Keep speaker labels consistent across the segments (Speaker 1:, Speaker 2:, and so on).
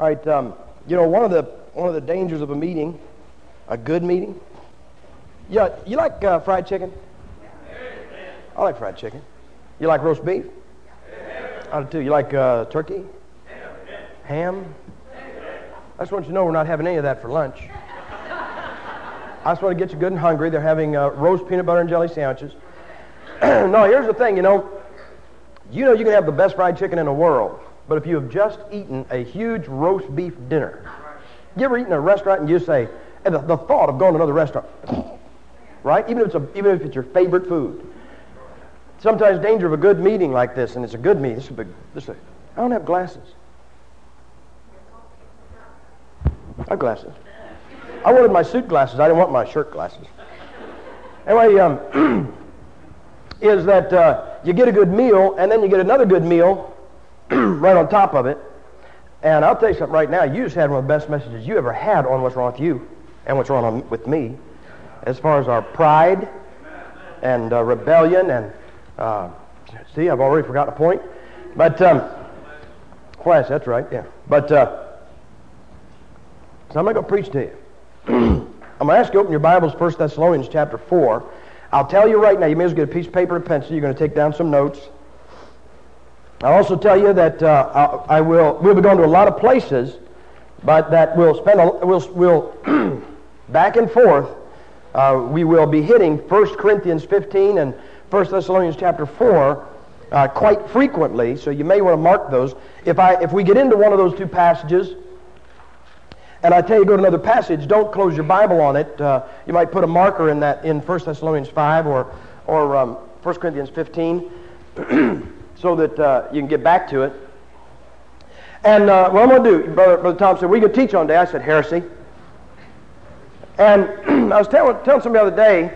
Speaker 1: All right, one of the dangers of a meeting, a good meeting. Yeah, you like fried chicken? I like fried chicken. You like roast beef? I do too. You like turkey? Ham? I just want you to know we're not having any of that for lunch. I just want to get you good and hungry. They're having roast peanut butter and jelly sandwiches. No, here's the thing, you can have the best fried chicken in the world, but if you have just eaten a huge roast beef dinner, you ever eaten at a restaurant and you say, and the thought of going to another restaurant, right? Even if it's your favorite food. Sometimes danger of a good meeting like this, and it's a good meeting. I don't have glasses. I have glasses. I wanted my suit glasses. I didn't want my shirt glasses. Anyway, is that you get a good meal, and then you get another good meal right on top of it. And I'll tell you something right now. You just had one of the best messages you ever had on what's wrong with you and what's wrong with me, as far as our pride and rebellion. And see, I've already forgotten the point. But class, that's right. Yeah. But so I'm not going to preach to you. I'm going to ask you to open your Bibles, 1 Thessalonians chapter 4. I'll tell you right now, you may as well get a piece of paper and pencil. You're going to take down some notes. I'll also tell you that we'll be going to a lot of places, but that we'll back and forth. We will be hitting 1 Corinthians 15 and 1 Thessalonians chapter 4 quite frequently, so you may want to mark those. If we get into one of those two passages, and I tell you go to another passage, don't close your Bible on it. You might put a marker in 1 Thessalonians 5 or 1 Corinthians 15 so that you can get back to it. And what I'm going to do, Brother Tom said, we can teach on today. I said, heresy. And I was telling somebody the other day,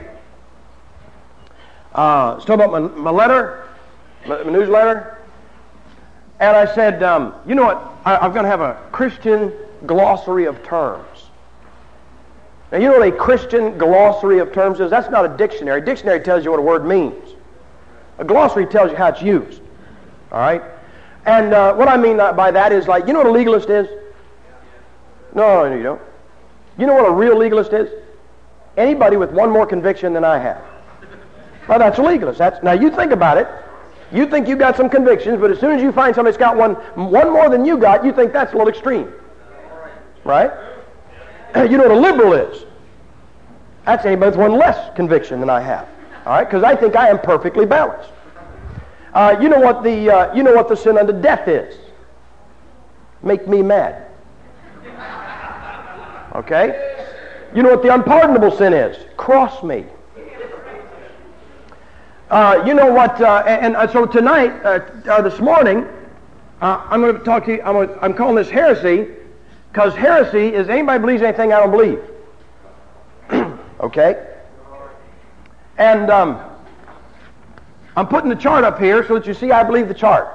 Speaker 1: I was talking about my letter, my newsletter, and I said, you know what, I'm going to have a Christian glossary of terms. Now, you know what a Christian glossary of terms is? That's not a dictionary. A dictionary tells you what a word means. A glossary tells you how it's used. All right? And what I mean by that is, like, you know what a legalist is? No, you don't. You know what a real legalist is? Anybody with one more conviction than I have. Well, that's a legalist. Now, you think about it. You think you got some convictions, but as soon as you find somebody's got one more than you got, you think that's a little extreme. Right? You know what a liberal is? That's anybody with one less conviction than I have. All right? Because I think I am perfectly balanced. You know what the sin unto death is? Make me mad. Okay? You know what the unpardonable sin is? Cross me. You know what? So tonight, this morning, I'm going to talk to you. I'm calling this heresy. Because heresy is anybody believes anything I don't believe. Okay? And I'm putting the chart up here so that you see I believe the chart.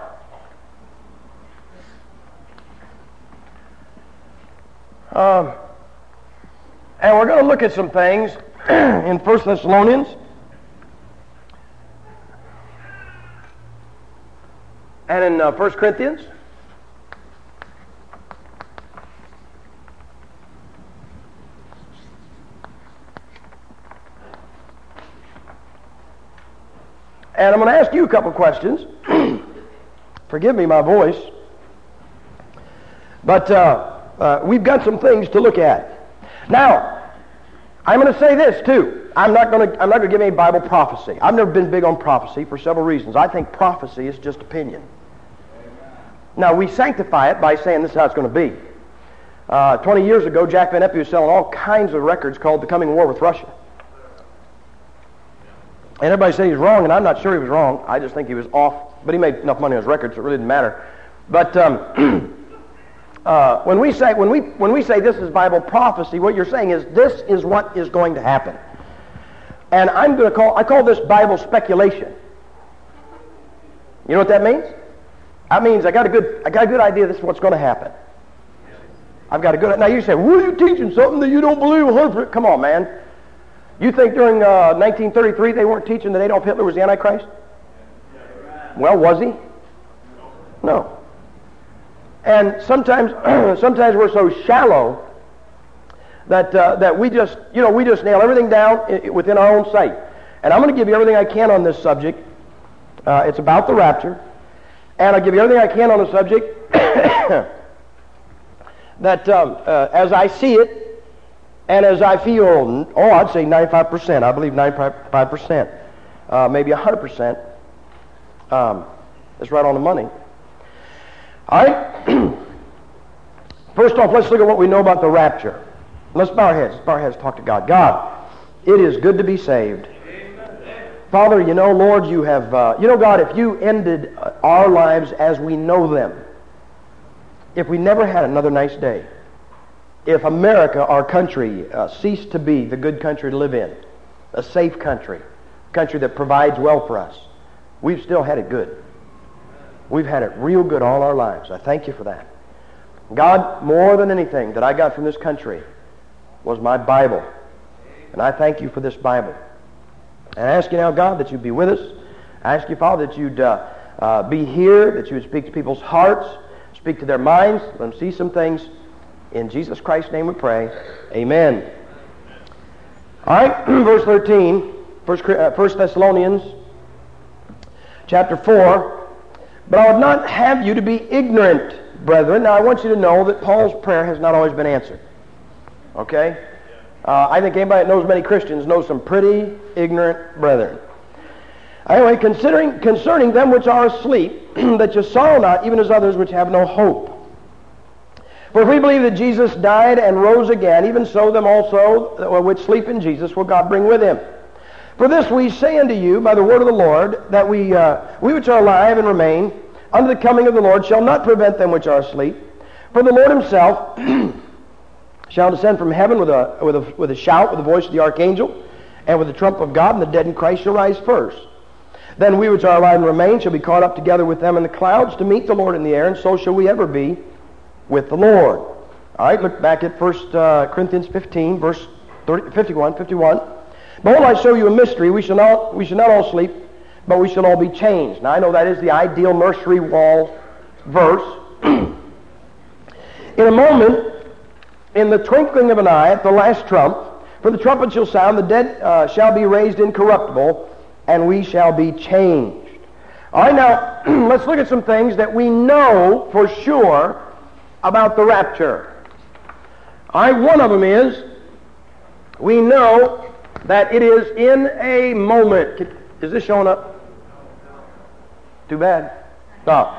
Speaker 1: And we're going to look at some things in 1 Thessalonians. And in 1 Corinthians. And I'm going to ask you a couple questions. Forgive me my voice. But we've got some things to look at. Now, I'm going to say this too. I'm not going to give any Bible prophecy. I've never been big on prophecy for several reasons. I think prophecy is just opinion. Now, we sanctify it by saying this is how it's going to be. 20 years ago, Jack Van Eppie was selling all kinds of records called The Coming War with Russia. And everybody said he was wrong, and I'm not sure he was wrong. I just think he was off. But he made enough money on his records, so it really didn't matter. But when we say this is Bible prophecy, what you're saying is this is what is going to happen. And I call this Bible speculation. You know what that means? That means I got a good idea this is what's going to happen. I've got a good. Now you say, well, you're teaching something that you don't believe 100%. Come on, man. You think during 1933 they weren't teaching that Adolf Hitler was the Antichrist? Well, was he? No. And sometimes we're so shallow that we just nail everything down within our own sight. And I'm going to give you everything I can on this subject. It's about the rapture. And I'll give you everything I can on the subject that as I see it and as I feel, I'd say 95%. I believe 95%, maybe 100%. It's right on the money. All right? First off, let's look at what we know about the rapture. Let's bow our heads. Let's bow our heads, talk to God. God, it is good to be saved. Father, Lord, you have, God, if you ended our lives as we know them, if we never had another nice day, if America, our country, ceased to be the good country to live in, a safe country that provides well for us, we've still had it good. We've had it real good all our lives. I thank you for that. God, more than anything that I got from this country was my Bible. And I thank you for this Bible. And I ask you now, God, that you'd be with us. I ask you, Father, that you'd be here, that you would speak to people's hearts, speak to their minds, let them see some things. In Jesus Christ's name we pray. Amen. All right, verse 13, 1 Thessalonians chapter 4. But I would not have you to be ignorant, brethren. Now I want you to know that Paul's prayer has not always been answered. Okay? I think anybody that knows many Christians knows some pretty ignorant brethren. Anyway, concerning them which are asleep, that you sorrow not, even as others which have no hope. For if we believe that Jesus died and rose again, even so them also which sleep in Jesus will God bring with him. For this we say unto you by the word of the Lord, that we which are alive and remain unto the coming of the Lord shall not prevent them which are asleep. For the Lord himself shall descend from heaven with a shout, with the voice of the archangel, and with the trump of God, and the dead in Christ shall rise first. Then we which are alive and remain shall be caught up together with them in the clouds to meet the Lord in the air, and so shall we ever be with the Lord. All right, look back at 1 Corinthians 15, verse 51. Behold, I show you a mystery. We shall not all sleep, but we shall all be changed. Now, I know that is the ideal nursery wall verse. In a moment, in the twinkling of an eye, at the last trump, for the trumpet shall sound, the dead shall be raised incorruptible, and we shall be changed. All right, now, let's look at some things that we know for sure about the rapture. All right, one of them is, we know that it is in a moment. Is this showing up? Too bad. No.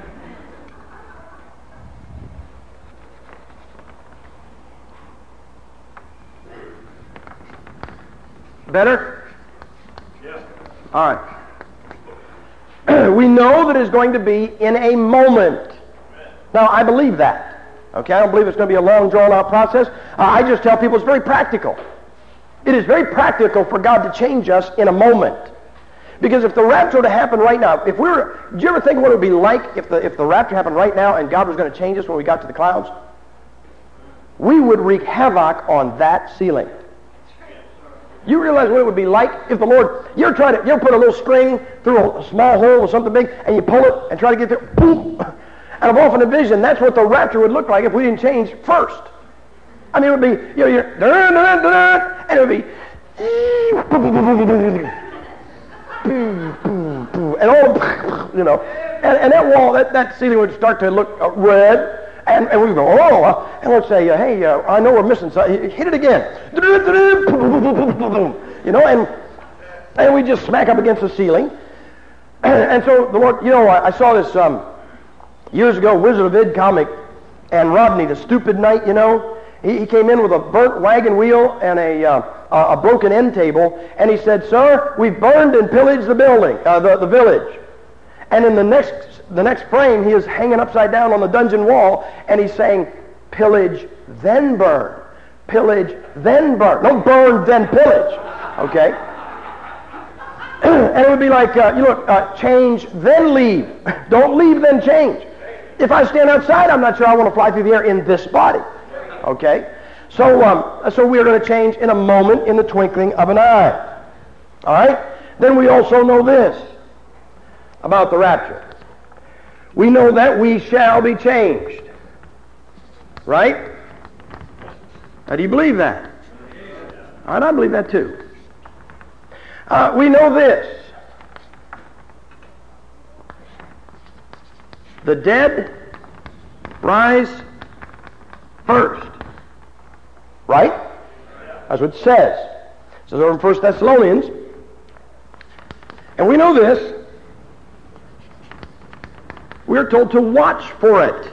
Speaker 1: Better? Yeah. All right. We know that it's going to be in a moment. Now, I believe that. Okay, I don't believe it's going to be a long, drawn-out process. I just tell people it's very practical. It is very practical for God to change us in a moment. Because if the rapture were to happen right now, do you ever think what it would be like if the rapture happened right now and God was going to change us when we got to the clouds? We would wreak havoc on that ceiling. You realize what it would be like if the Lord, you ever put a little string through a small hole or something big, and you pull it and try to get there, boom. And I've often envisioned that's what the rapture would look like if we didn't change first. I mean, it would be, and it would be, and all, and that wall, that ceiling would start to look red, and we would go, and we'd say, hey, I know we're missing something. Hit it again. And we just smack up against the ceiling. And so the Lord, I saw this years ago, Wizard of Id comic, and Rodney, the stupid knight, he came in with a burnt wagon wheel and a broken end table, and he said, "Sir, we've burned and pillaged the building, the village." And in the next frame, he is hanging upside down on the dungeon wall, and he's saying, "Pillage, then burn. Pillage, then burn. No, burn, then pillage." Okay? And it would be like, change, then leave. Don't leave, then change. If I stand outside, I'm not sure I want to fly through the air in this body. Okay? So we are going to change in a moment, in the twinkling of an eye. All right? Then we also know this about the rapture. we know that we shall be changed. Right? How do you believe that? And I believe that too. We know this. The dead rise first. Right? That's what it says. It says over in 1 Thessalonians. And we know this. We're told to watch for it.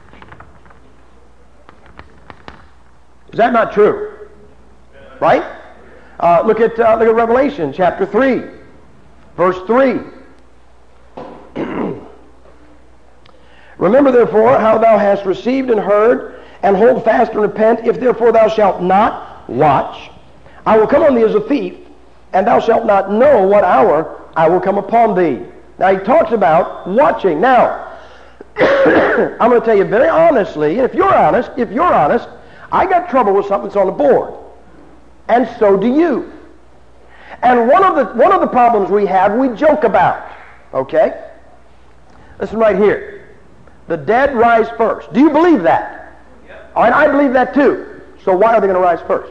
Speaker 1: Is that not true? Right? Look at Revelation chapter 3, verse 3. Remember therefore how thou hast received and heard, and hold fast and repent. If therefore thou shalt not watch, I will come on thee as a thief, and thou shalt not know what hour I will come upon thee. Now he talks about watching. Now, I'm going to tell you very honestly, if you're honest, I got trouble with something that's on the board. And so do you. And one of the problems we have, we joke about. Okay? Listen right here. The dead rise first. Do you believe that? Yep. All right, I believe that too. So why are they going to rise first?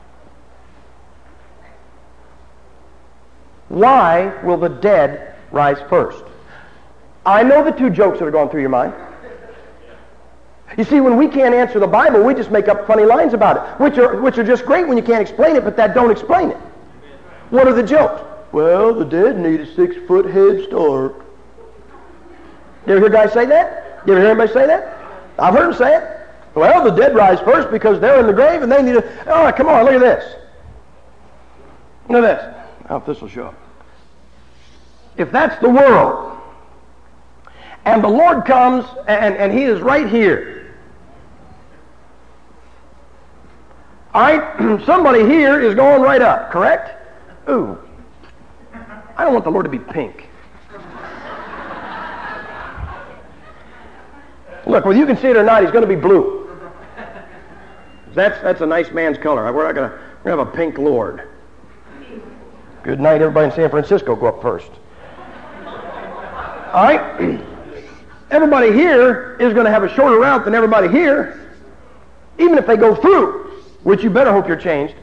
Speaker 1: Why will the dead rise first? I know the two jokes that are going through your mind. You see, when we can't answer the Bible, we just make up funny lines about it, which are just great when you can't explain it, but that don't explain it. What are the jokes? Well, the dead need a 6-foot head start. You ever hear guys say that? You ever hear anybody say that? I've heard them say it. Well, the dead rise first because they're in the grave and they need a... Oh, come on, look at this. Look at this. I hope this will show up. If that's the world, and the Lord comes and He is right here, somebody here is going right up, correct? Ooh, I don't want the Lord to be pink. Look, whether you can see it or not, He's going to be blue. That's a nice man's color. We're not going to have a pink Lord. Good night, everybody in San Francisco. Go up first. All right? Everybody here is going to have a shorter route than everybody here, even if they go through, which you better hope you're changed.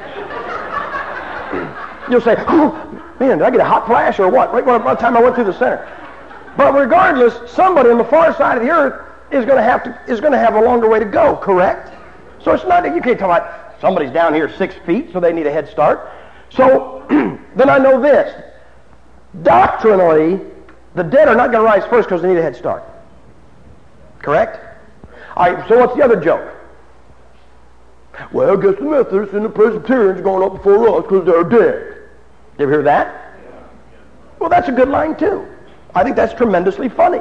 Speaker 1: You'll say, oh, man, did I get a hot flash or what? Right by the time I went through the center. But regardless, somebody on the far side of the earth is going to have a longer way to go, correct? So it's not that you can't tell about somebody's down here 6 feet, so they need a head start. So then I know this. Doctrinally, the dead are not going to rise first because they need a head start. Correct? All right, so what's the other joke? Well, I guess the Methodists and the Presbyterians are going up before us because they're dead. You ever hear that? Well, that's a good line too. I think that's tremendously funny.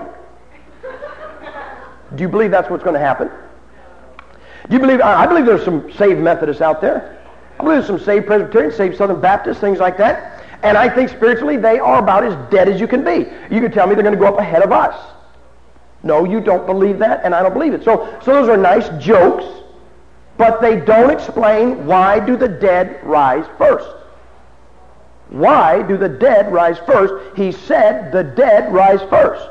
Speaker 1: Do you believe that's what's going to happen? Do you believe? I believe there's some saved Methodists out there. I believe there's some saved Presbyterians, saved Southern Baptists, things like that. And I think spiritually they are about as dead as you can be. You can tell me they're going to go up ahead of us. No, you don't believe that, and I don't believe it. So those are nice jokes, but they don't explain why do the dead rise first. Why do the dead rise first? He said the dead rise first.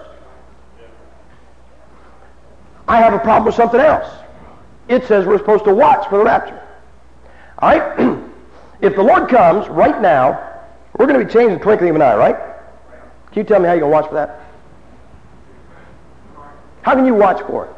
Speaker 1: I have a problem with something else. It says we're supposed to watch for the rapture. All right? If the Lord comes right now, we're going to be changed in the twinkling of an eye, right? Can you tell me how you're going to watch for that? How can you watch for it?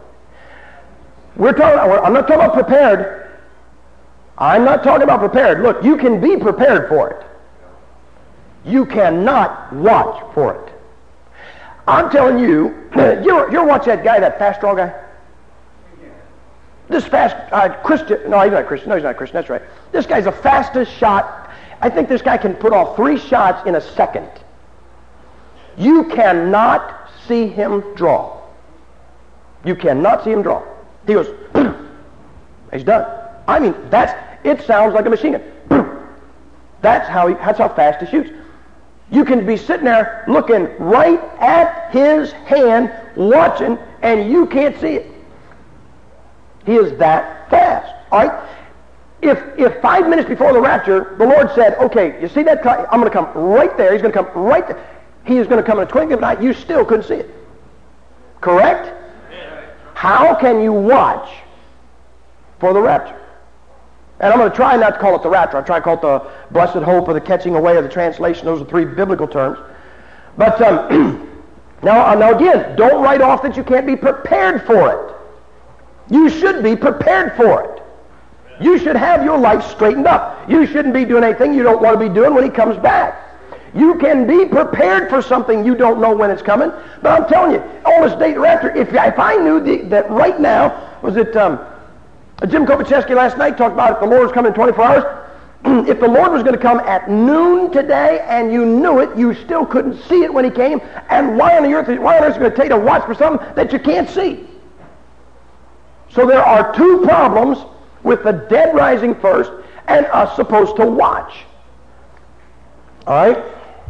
Speaker 1: I'm not talking about prepared. I'm not talking about prepared. Look, you can be prepared for it. You cannot watch for it. I'm telling you, you're watch that guy, that fast draw guy? This fast, Christian, no, he's not Christian. No, he's not Christian, that's right. This guy's the fastest shot. I think this guy can put off 3 shots in a second. You cannot see him draw. You cannot see him draw. He goes, he's done. I mean, it sounds like a machine gun. That's how fast he shoots. You can be sitting there looking right at his hand, watching, and you can't see it. He is that fast. All right? If 5 minutes before the rapture, the Lord said, okay, you see that? I'm going to come right there. He's going to come right there. He is going to come in a twinkling of an eye. You still couldn't see it. Correct? How can you watch for the rapture? And I'm going to try not to call it the rapture. I'll try to call it the blessed hope or the catching away or the translation. Those are three biblical terms. But now again, don't write off that you can't be prepared for it. You should be prepared for it. You should have your life straightened up. You shouldn't be doing anything you don't want to be doing when he comes back. You can be prepared for something you don't know when it's coming. But I'm telling you, on this date rapture, if I knew that right now, was it Jim Kopachevsky last night talked about if the Lord was coming in 24 hours, if the Lord was going to come at noon today and you knew it, you still couldn't see it when he came. And why on earth is it going to take to watch for something that you can't see? So there are two problems with the dead rising first and us supposed to watch. All right?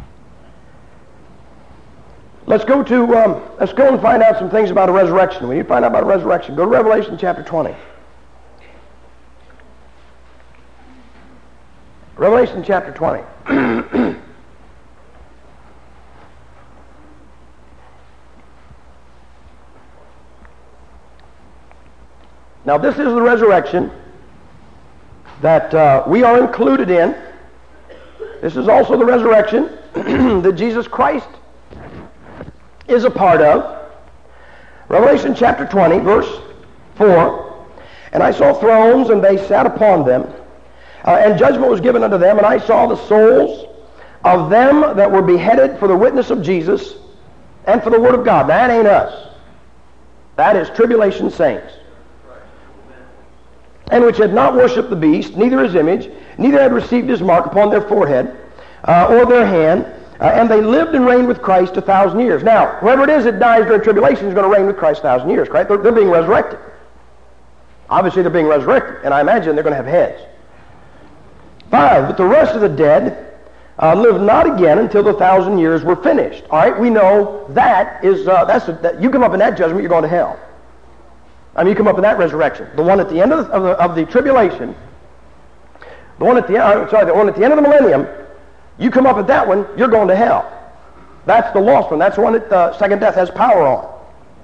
Speaker 1: Let's go and find out some things about a resurrection. We need to find out about a resurrection. Go to Revelation chapter 20. Revelation chapter 20. Now this is the resurrection that we are included in. This is also the resurrection that Jesus Christ is a part of. Revelation chapter 20, verse 4. And I saw thrones, and they sat upon them, and judgment was given unto them, and I saw the souls of them that were beheaded for the witness of Jesus and for the word of God. Now, that ain't us. That is tribulation saints. And which had not worshipped the beast, neither his image, neither had received his mark upon their forehead or their hand, and they lived and reigned with Christ 1,000 years. Now, whoever it is that dies during tribulation is going to reign with Christ 1,000 years, right? They're being resurrected. Obviously, they're being resurrected, and I imagine they're going to have heads. 5, but the rest of the dead lived not again until the 1,000 years were finished. All right, we know that is, you come up in that judgment, you're going to hell. I mean, you come up in that resurrection. The one at the end of the tribulation, the one at the end of the millennium, you come up at that one, you're going to hell. That's the lost one. That's the one that the second death has power on.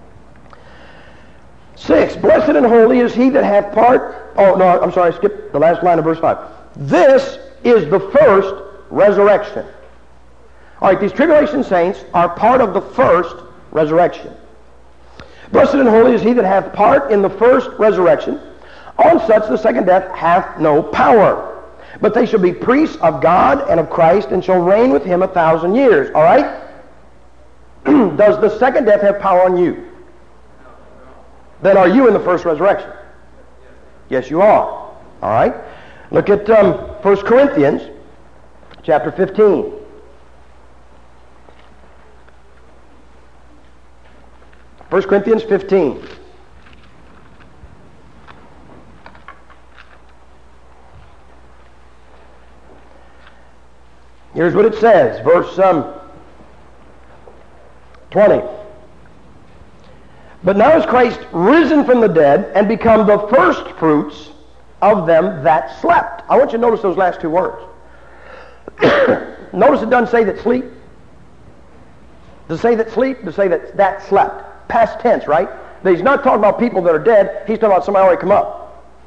Speaker 1: 6, blessed and holy is he that hath part... Oh, no, I'm sorry, I skipped the last line of verse 5. This is the first resurrection. All right, these tribulation saints are part of the first resurrection. Blessed and holy is he that hath part in the first resurrection. On such the second death hath no power. But they shall be priests of God and of Christ, and shall reign with him 1,000 years. All right? Does the second death have power on you? Then are you in the first resurrection? Yes, you are. All right? Look at 1 Corinthians chapter 15. First Corinthians 15. Here's what it says, verse 20. But now is Christ risen from the dead and become the first fruits of them that slept. I want you to notice those last two words. Notice it doesn't say that sleep. Does it say that sleep? Does it say that slept? Past tense, right? But he's not talking about people that are dead. He's talking about somebody already come up.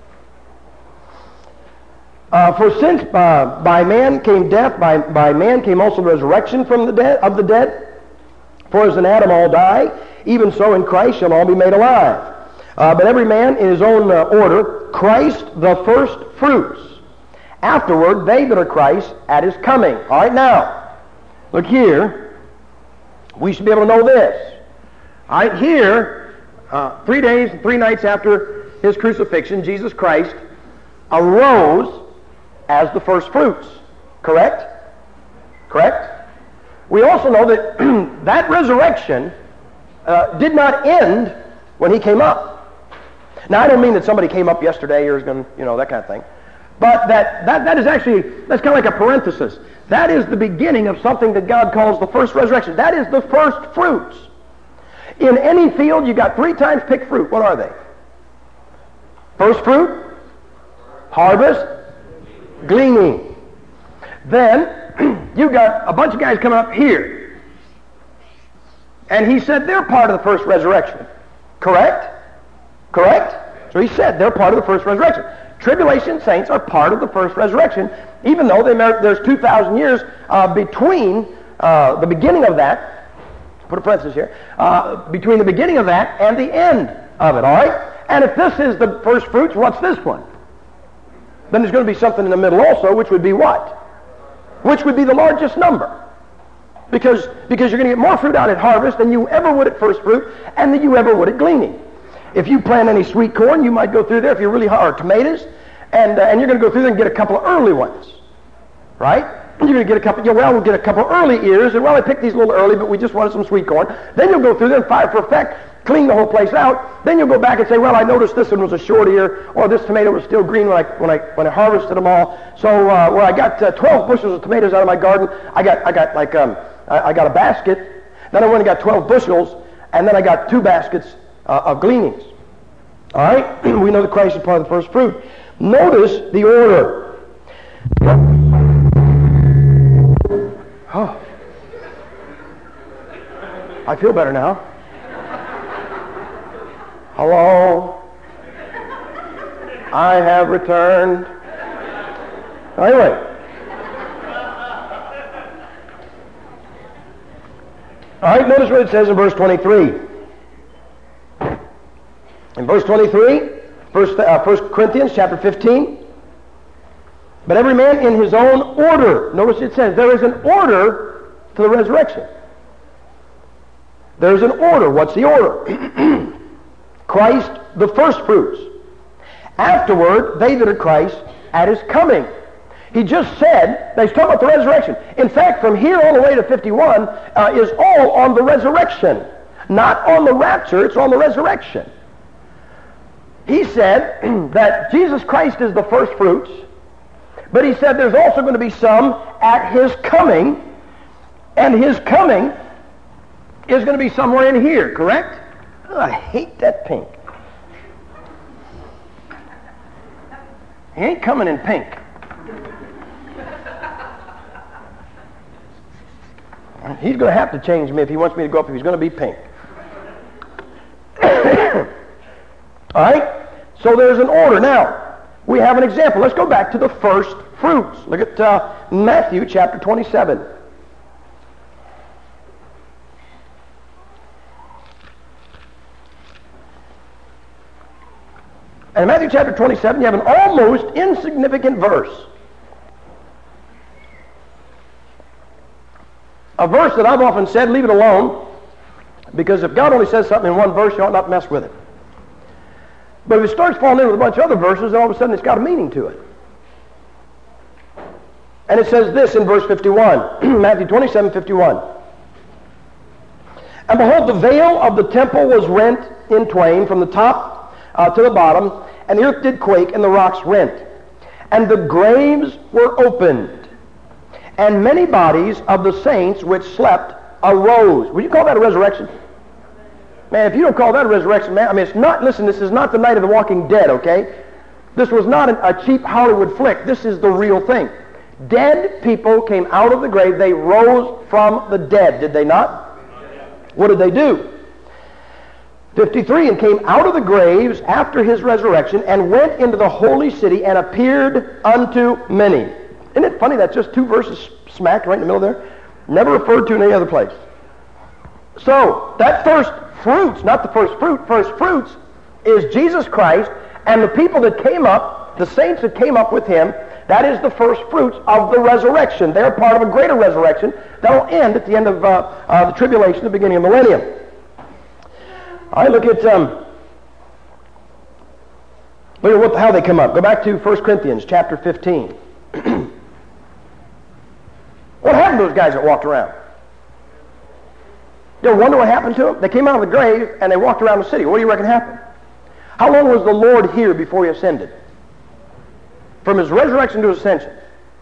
Speaker 1: For since by man came death, by man came also resurrection from the dead of the dead. For as in Adam all die, even so in Christ shall all be made alive. But every man in his own order, Christ the first fruits. Afterward, they that are Christ at his coming. All right, now, look here. We should be able to know this. All right, here, 3 days and 3 nights after his crucifixion, Jesus Christ arose as the first fruits. Correct? Correct? We also know that that resurrection did not end when he came up. Now, I don't mean that somebody came up yesterday or is going to, that kind of thing. But that is actually, that's kind of like a parenthesis. That is the beginning of something that God calls the first resurrection. That is the first fruits. In any field, you got 3 times picked fruit. What are they? First fruit, harvest, gleaning. Then, you got a bunch of guys coming up here. And he said they're part of the first resurrection. Correct? Correct? So he said they're part of the first resurrection. Tribulation saints are part of the first resurrection, even though there's 2,000 years between the beginning of that, put a parenthesis here, between the beginning of that and the end of it, all right? And if this is the first fruits, what's this one? Then there's going to be something in the middle also, which would be what? Which would be the largest number. Because you're going to get more fruit out at harvest than you ever would at first fruit and than you ever would at gleaning. If you plant any sweet corn, you might go through there if you're really hard, or tomatoes, and you're going to go through there and get a couple of early ones, right? You're going to get a couple, we'll get a couple of early ears, and I picked these a little early, but we just wanted some sweet corn. Then you'll go through there and fire for effect, clean the whole place out. Then you'll go back and say, well, I noticed this one was a short ear, or this tomato was still green when I harvested them all. So where I got 12 bushels of tomatoes out of my garden, I got a basket. Then I went and got 12 bushels, and then I got 2 baskets of gleanings. All right? We know that Christ is part of the first fruit. Notice the order. Oh. I feel better now. Hello. I have returned. Anyway. All right, notice what it says in verse 23. In verse 23, 1 Corinthians chapter 15, but every man in his own order. Notice it says there is an order to the resurrection. There's an order. What's the order? Christ, the first fruits. Afterward, they that are Christ at his coming. He just said, now he's talking about the resurrection. In fact, from here all the way to 51 is all on the resurrection. Not on the rapture, it's on the resurrection. He said that Jesus Christ is the first fruits, but he said there's also going to be some at his coming, and his coming is going to be somewhere in here, correct? Oh, I hate that pink. He ain't coming in pink. He's going to have to change me if he wants me to go up if he's going to be pink. All right? So there's an order. Now, we have an example. Let's go back to the first fruits. Look at Matthew chapter 27. And in Matthew chapter 27, you have an almost insignificant verse. A verse that I've often said, leave it alone, because if God only says something in one verse, you ought not mess with it. But if it starts falling in with a bunch of other verses, then all of a sudden it's got a meaning to it. And it says this in verse 51, Matthew 27:51. And behold, the veil of the temple was rent in twain from the top to the bottom, and the earth did quake, and the rocks rent. And the graves were opened, and many bodies of the saints which slept arose. Would you call that a resurrection? Man, if you don't call that a resurrection, man, I mean, it's not, listen, this is not the night of the Walking Dead, okay? This was not a cheap Hollywood flick. This is the real thing. Dead people came out of the grave. They rose from the dead, did they not? What did they do? 53, and came out of the graves after his resurrection and went into the holy city and appeared unto many. Isn't it funny? That's just 2 verses smack right in the middle there. Never referred to in any other place. So, that first fruits, not the first fruits is Jesus Christ, and the people that came up, the saints that came up with him, that is the first fruits of the resurrection. They're part of a greater resurrection that will end at the end of the tribulation, the beginning of the millennium. All right, look at how they come up. Go back to 1 Corinthians chapter 15. What happened to those guys that walked around? You ever wonder what happened to them? They came out of the grave and they walked around the city. What do you reckon happened? How long was the Lord here before he ascended? From his resurrection to his ascension.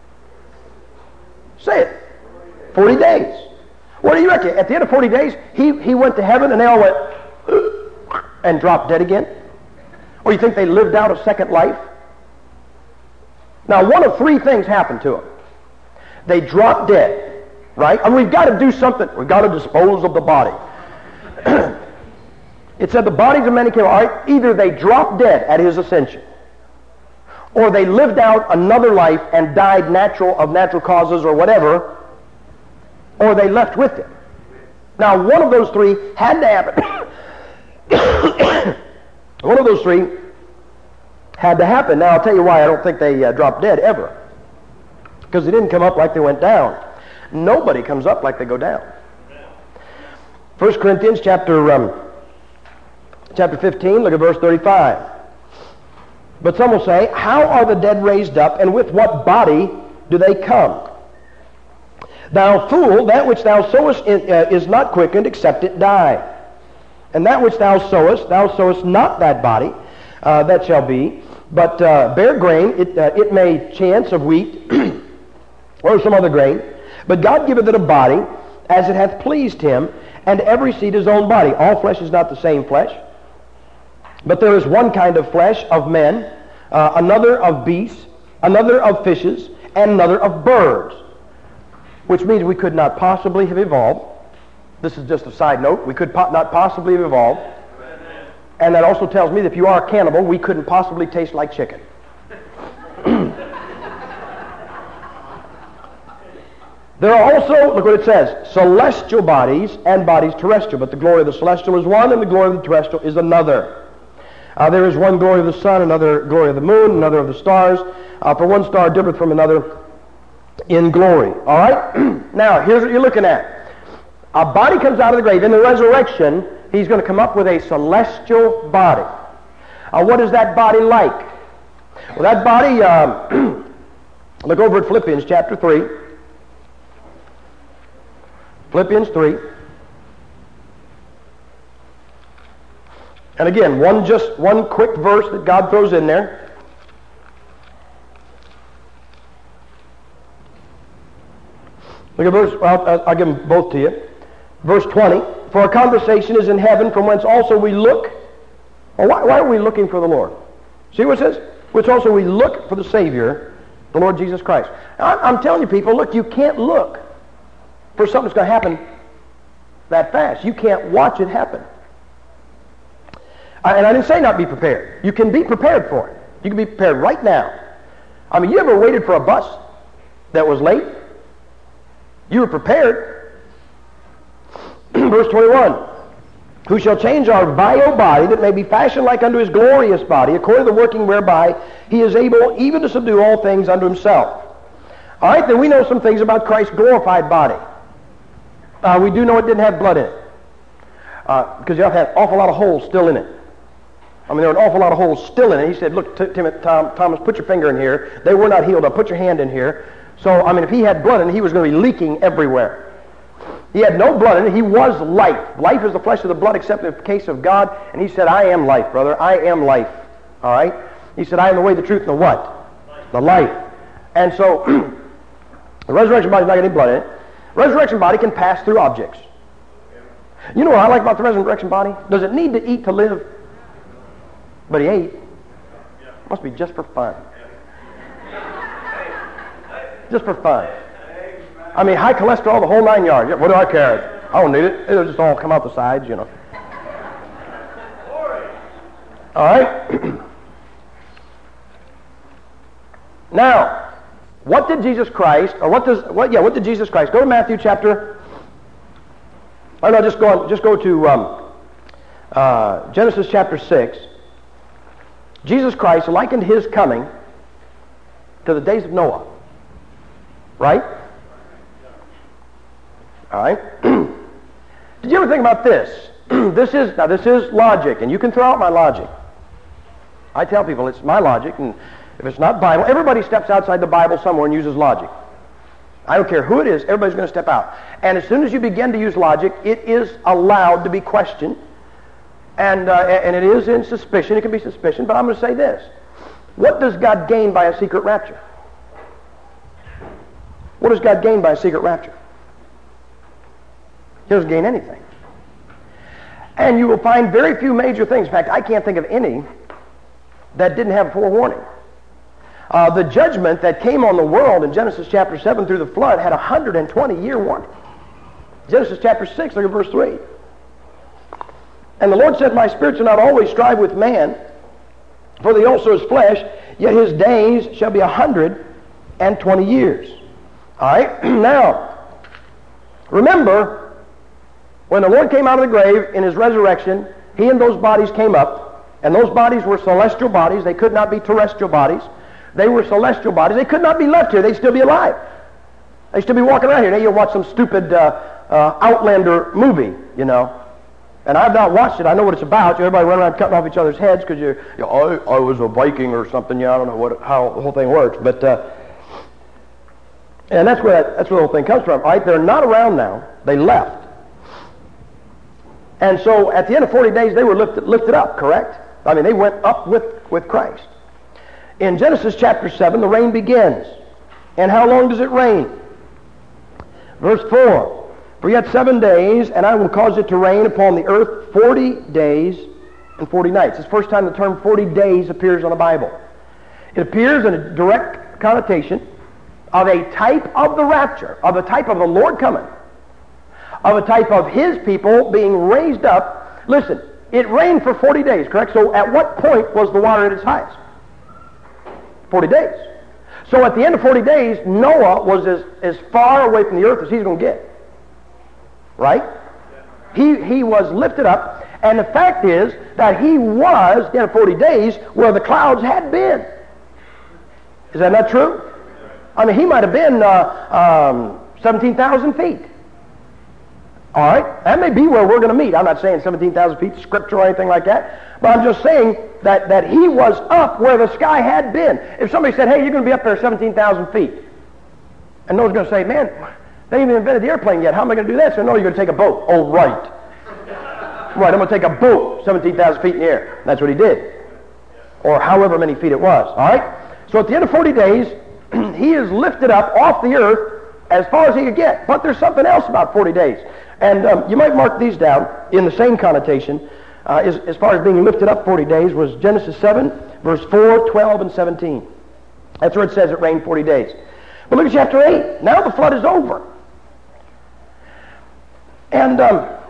Speaker 1: Say it. 40 days. What do you reckon? At the end of 40 days, he went to heaven and they all went and dropped dead again? Or you think they lived out a second life? Now, one of 3 things happened to them. They dropped dead, right? And we've got to do something. We've got to dispose of the body. it said the bodies of many came, all right, either they dropped dead at his ascension, or they lived out another life and died of natural causes or whatever, or they left with him. Now, one of those three had to happen. One of those three had to happen. Now, I'll tell you why I don't think they dropped dead ever. Because they didn't come up like they went down. Nobody comes up like they go down. 1 Corinthians chapter 15, look at verse 35. But some will say, how are the dead raised up, and with what body do they come? Thou fool, that which thou sowest is not quickened, except it die. And that which thou sowest not that body that shall be, but bear grain, it may chance of wheat, or some other grain. But God giveth it a body, as it hath pleased him, and every seed his own body. All flesh is not the same flesh, but there is one kind of flesh of men, another of beasts, another of fishes, and another of birds. Which means we could not possibly have evolved. This is just a side note. We could not possibly have evolved. And that also tells me that if you are a cannibal, we couldn't possibly taste like chicken. There are also, look what it says, celestial bodies and bodies terrestrial. But the glory of the celestial is one, and the glory of the terrestrial is another. There is one glory of the sun, another glory of the moon, another of the stars. For one star differeth from another in glory. All right? Now, here's what you're looking at. A body comes out of the grave. In the resurrection, he's going to come up with a celestial body. What is that body like? Well, that body, look over at Philippians chapter 3. Philippians 3. And again, one quick verse that God throws in there. Look at verse, I'll give them both to you. Verse 20, for our conversation is in heaven, from whence also we look. Well, why are we looking for the Lord? See what it says? Which also we look for the Savior, the Lord Jesus Christ. I'm telling you people, look, you can't look for something that's going to happen that fast. You can't watch it happen. And I didn't say not be prepared. You can be prepared for it. You can be prepared right now. I mean, you ever waited for a bus that was late? You were prepared. Verse 21. Who shall change our vile body, that may be fashioned like unto his glorious body, according to the working whereby he is able even to subdue all things unto himself. All right, then we know some things about Christ's glorified body. We do know it didn't have blood in it. Because you have had an awful lot of holes still in it. I mean, there were an awful lot of holes still in it. He said, look, Thomas, put your finger in here. They were not healed up. Put your hand in here. So, I mean, if he had blood in it, he was going to be leaking everywhere. He had no blood in it. He was life. Life is the flesh of the blood, except in the case of God. And he said, I am life, brother. I am life. All right? He said, I am the way, the truth, and the what? The life. And so, the resurrection body is not getting blood in it. Resurrection body can pass through objects. You know what I like about the resurrection body? Does it need to eat to live? But he ate. Must be just for fun. Just for fun. I mean, high cholesterol, the whole 9 yards. Yeah, what do I care? I don't need it. It'll just all come out the sides, you know. All right? Now, what did Jesus Christ, or what did Jesus Christ, go to Matthew chapter, or no, just go to Genesis chapter 6. Jesus Christ likened his coming to the days of Noah. Right? All right? Did you ever think about this? This is logic, and you can throw out my logic. I tell people it's my logic, and if it's not Bible, everybody steps outside the Bible somewhere and uses logic. I don't care who it is, everybody's going to step out. And as soon as you begin to use logic, it is allowed to be questioned, and it is in suspicion. It can be suspicion, but I'm going to say this. What does God gain by a secret rapture? What does God gain by a secret rapture? He doesn't gain anything. And you will find very few major things. In fact, I can't think of any that didn't have forewarning. The judgment that came on the world in Genesis chapter 7 through the flood had a 120-year warning. Genesis chapter 6, look at verse 3. And the Lord said, my spirit shall not always strive with man, for he also is flesh, yet his days shall be 120 years. All right? Now, remember, when the Lord came out of the grave in his resurrection, he and those bodies came up, and those bodies were celestial bodies. They could not be terrestrial bodies. They were celestial bodies. They could not be left here. They'd still be alive. They'd still be walking around here. Now you watch some stupid Outlander movie, you know. And I've not watched it. I know what it's about. Everybody running around cutting off each other's heads because I was a Viking or something. Yeah, I don't know how the whole thing works. But and that's where the whole thing comes from. All right, they're not around now. They left. And so at the end of 40 days, they were lifted up, correct? I mean, they went up with Christ. In Genesis chapter 7, the rain begins. And how long does it rain? Verse 4. For yet 7 days, and I will cause it to rain upon the earth 40 days and 40 nights. It's the first time the term 40 days appears on the Bible. It appears in a direct connotation of a type of the rapture, of a type of the Lord coming, of a type of his people being raised up. Listen, it rained for 40 days, correct? So at what point was the water at its highest? 40 days. So at the end of 40 days, Noah was as far away from the earth as he's going to get. Right? He was lifted up, and the fact is that he was, at the end of 40 days, where the clouds had been. Is that not true? I mean, he might have been 17,000 feet. All right? That may be where we're going to meet. I'm not saying 17,000 feet scripture or anything like that, but I'm just saying that he was up where the sky had been. If somebody said, hey, you're going to be up there 17,000 feet, and Noah's going to say, man, they haven't even invented the airplane yet. How am I going to do that? So, no, you're going to take a boat. Oh, right. Right, I'm going to take a boat 17,000 feet in the air. That's what he did. Or however many feet it was. All right? So at the end of 40 days, he is lifted up off the earth as far as he could get. But there's something else about 40 days. And you might mark these down in the same connotation. As far as being lifted up 40 days was Genesis 7, verse 4, 12, and 17. That's where it says it rained 40 days. But look at chapter 8. Now the flood is over. And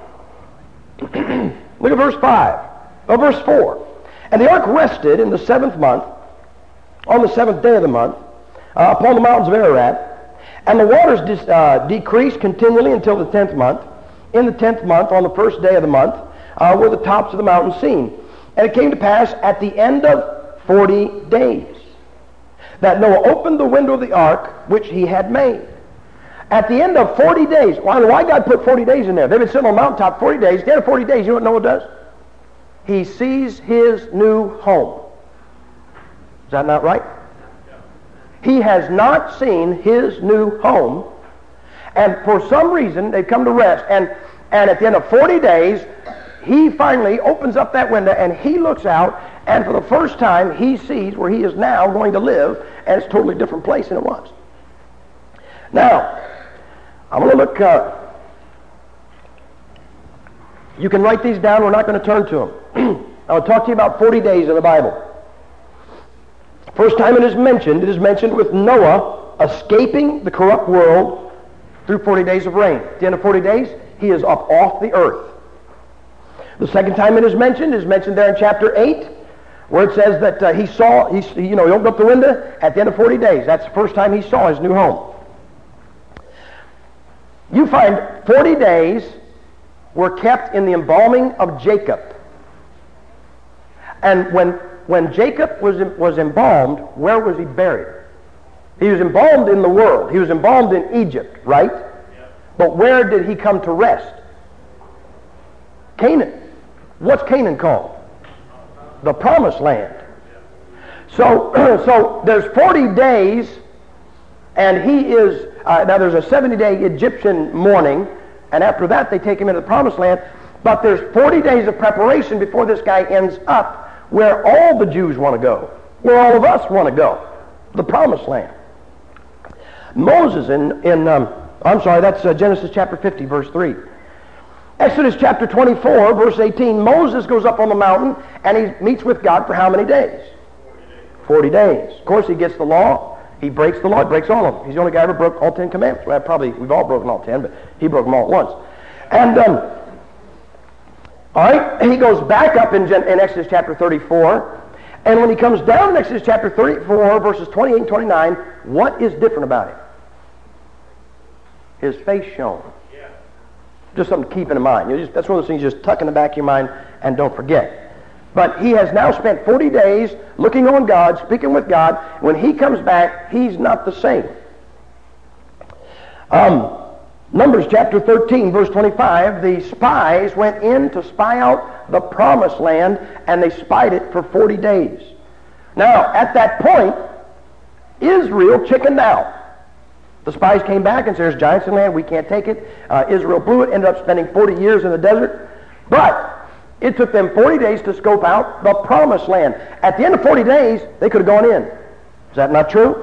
Speaker 1: look at verse 5. Oh, verse 4. And the ark rested in the 7th month, on the 7th day of the month, upon the mountains of Ararat. And the waters decreased continually until the 10th month. In the 10th month, on the 1st day of the month, were the tops of the mountains seen. And it came to pass at the end of 40 days that Noah opened the window of the ark which he had made. At the end of 40 days, why God put 40 days in there? They've been sitting on the mountaintop 40 days. At the end of 40 days, you know what Noah does? He sees his new home. Is that not right? He has not seen his new home, and for some reason they've come to rest. And at the end of 40 days, he finally opens up that window and he looks out, and for the first time he sees where he is now going to live, and it's a totally different place than it was. Now, I'm going to look, you can write these down, we're not going to turn to them. I will talk to you about 40 days in the Bible. First time it is mentioned with Noah escaping the corrupt world through 40 days of rain. At the end of 40 days, he is up off the earth. The second time it is mentioned there in chapter 8, where it says that he opened up the window at the end of 40 days. That's the first time he saw his new home. You find 40 days were kept in the embalming of Jacob. And when Jacob was embalmed, where was he buried? He was embalmed in the world. He was embalmed in Egypt, right? Yeah. But where did he come to rest? Canaan. What's Canaan called? The Promised Land. So there's 40 days, and he is, now there's a 70-day Egyptian mourning, and after that they take him into the Promised Land, but there's 40 days of preparation before this guy ends up where all the Jews want to go, where all of us want to go, the Promised Land. Moses that's Genesis chapter 50, verse 3. Exodus chapter 24, verse 18, Moses goes up on the mountain and he meets with God for how many days? 40 days. Of course, he gets the law. He breaks the law. He breaks all of them. He's the only guy who ever broke all 10 commandments. Well, we've all broken all 10, but he broke them all at once. And All right, he goes back up in Exodus chapter 34, and when he comes down in Exodus chapter 34, verses 28 and 29, what is different about him? His face shone. Yeah. Just something to keep in mind. That's one of those things you just tuck in the back of your mind and don't forget. But he has now spent 40 days looking on God, speaking with God. When he comes back, he's not the same. Numbers chapter 13, verse 25, the spies went in to spy out the promised land, and they spied it for 40 days. Now, at that point, Israel chickened out. The spies came back and said, there's giants in the land, we can't take it. Israel blew it, ended up spending 40 years in the desert. But it took them 40 days to scope out the promised land. At the end of 40 days, they could have gone in. Is that not true?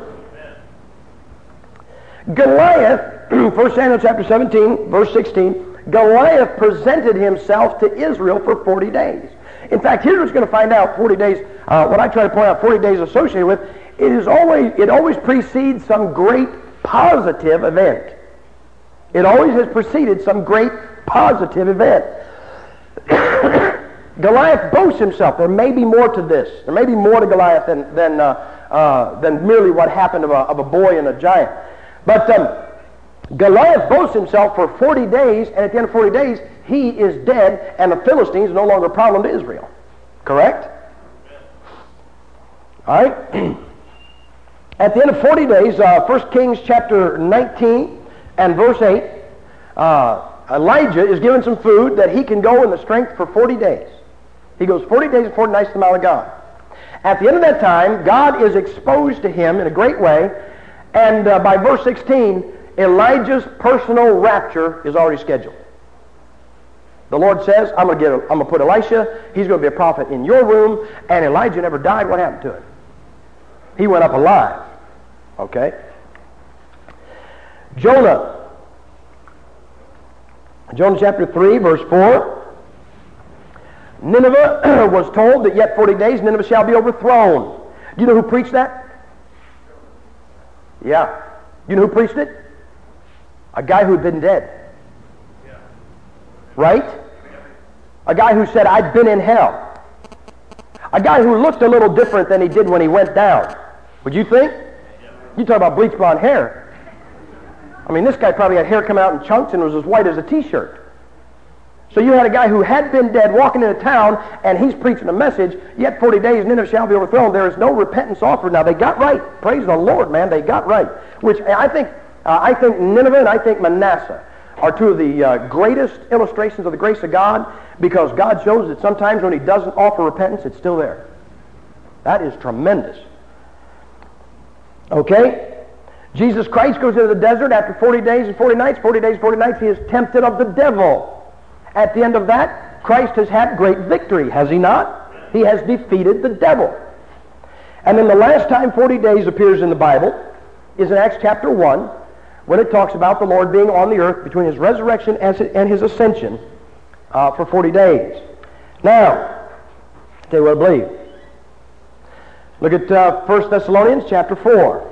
Speaker 1: Goliath, 1 Samuel chapter 17, verse 16, Goliath presented himself to Israel for 40 days. In fact, here's what you're going to find out 40 days, what I try to point out 40 days associated with, it always precedes some great positive event. It always has preceded some great positive event. Goliath boasts himself. There may be more to this. There may be more to Goliath than merely what happened of a boy and a giant. But Goliath boasts himself for 40 days, and at the end of 40 days, he is dead, and the Philistines are no longer a problem to Israel. Correct? All right? At the end of 40 days, 1 Kings chapter 19 and verse 8, Elijah is given some food that he can go in the strength for 40 days. He goes 40 days and 40 nights to the Mount of God. At the end of that time, God is exposed to him in a great way, and by verse 16, Elijah's personal rapture is already scheduled. The Lord says, I'm going to put Elisha, he's going to be a prophet in your room, and Elijah never died. What happened to him? He went up alive. Okay? Jonah chapter 3, verse 4. Nineveh was told that yet 40 days Nineveh shall be overthrown. Do you know who preached that? Yeah. Do you know who preached it? A guy who'd been dead. Right? A guy who said, I'd been in hell. A guy who looked a little different than he did when he went down. Would you think? You talk about bleach blonde hair. I mean, this guy probably had hair come out in chunks and was as white as a t-shirt. So you had a guy who had been dead walking into town, and he's preaching a message, yet 40 days Nineveh shall be overthrown. There is no repentance offered. Now, they got right. Praise the Lord, man. They got right. Which I think Nineveh and I think Manasseh are two of the greatest illustrations of the grace of God, because God shows that sometimes when he doesn't offer repentance, it's still there. That is tremendous. Okay? Jesus Christ goes into the desert after 40 days and 40 nights. 40 days and 40 nights, he is tempted of the devil. At the end of that, Christ has had great victory, has he not? He has defeated the devil. And then the last time 40 days appears in the Bible is in Acts chapter 1, when it talks about the Lord being on the earth between his resurrection and his ascension for 40 days. Now, I'll tell you what I believe. Look at 1 Thessalonians chapter 4.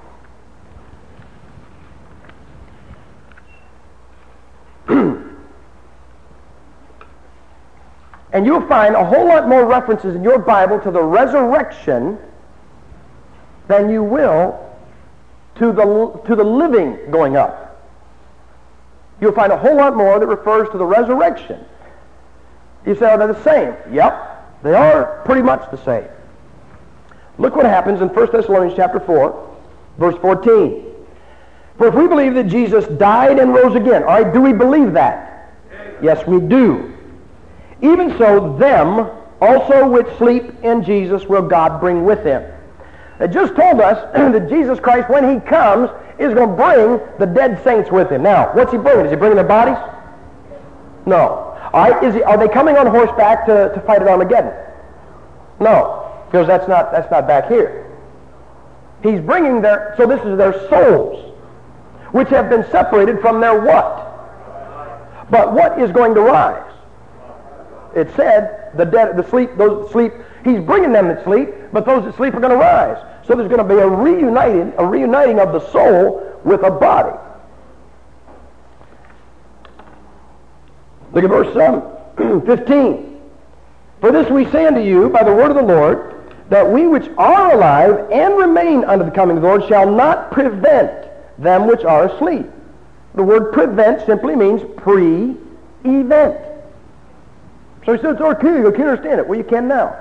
Speaker 1: And you'll find a whole lot more references in your Bible to the resurrection than you will to the living going up. You'll find a whole lot more that refers to the resurrection. You say, oh, they're the same. Yep, they are pretty much the same. Look what happens in 1 Thessalonians chapter 4, verse 14. For if we believe that Jesus died and rose again, all right, do we believe that? Yes, we do. Even so, them also which sleep in Jesus will God bring with him. It just told us that Jesus Christ, when he comes, is going to bring the dead saints with him. Now, what's he bringing? Is he bringing their bodies? No. All right, are they coming on horseback to fight at Armageddon? No, because that's not back here. He's bringing so this is their souls, which have been separated from their what? But what is going to rise? It said, the dead, the sleep, those that sleep, he's bringing them that sleep, but those that sleep are going to rise. So there's going to be a reuniting of the soul with a body. Look at verse 15. For this we say unto you by the word of the Lord, that we which are alive and remain unto the coming of the Lord shall not prevent them which are asleep. The word prevent simply means pre-event. So he says, okay, I can't understand it. Well, you can now.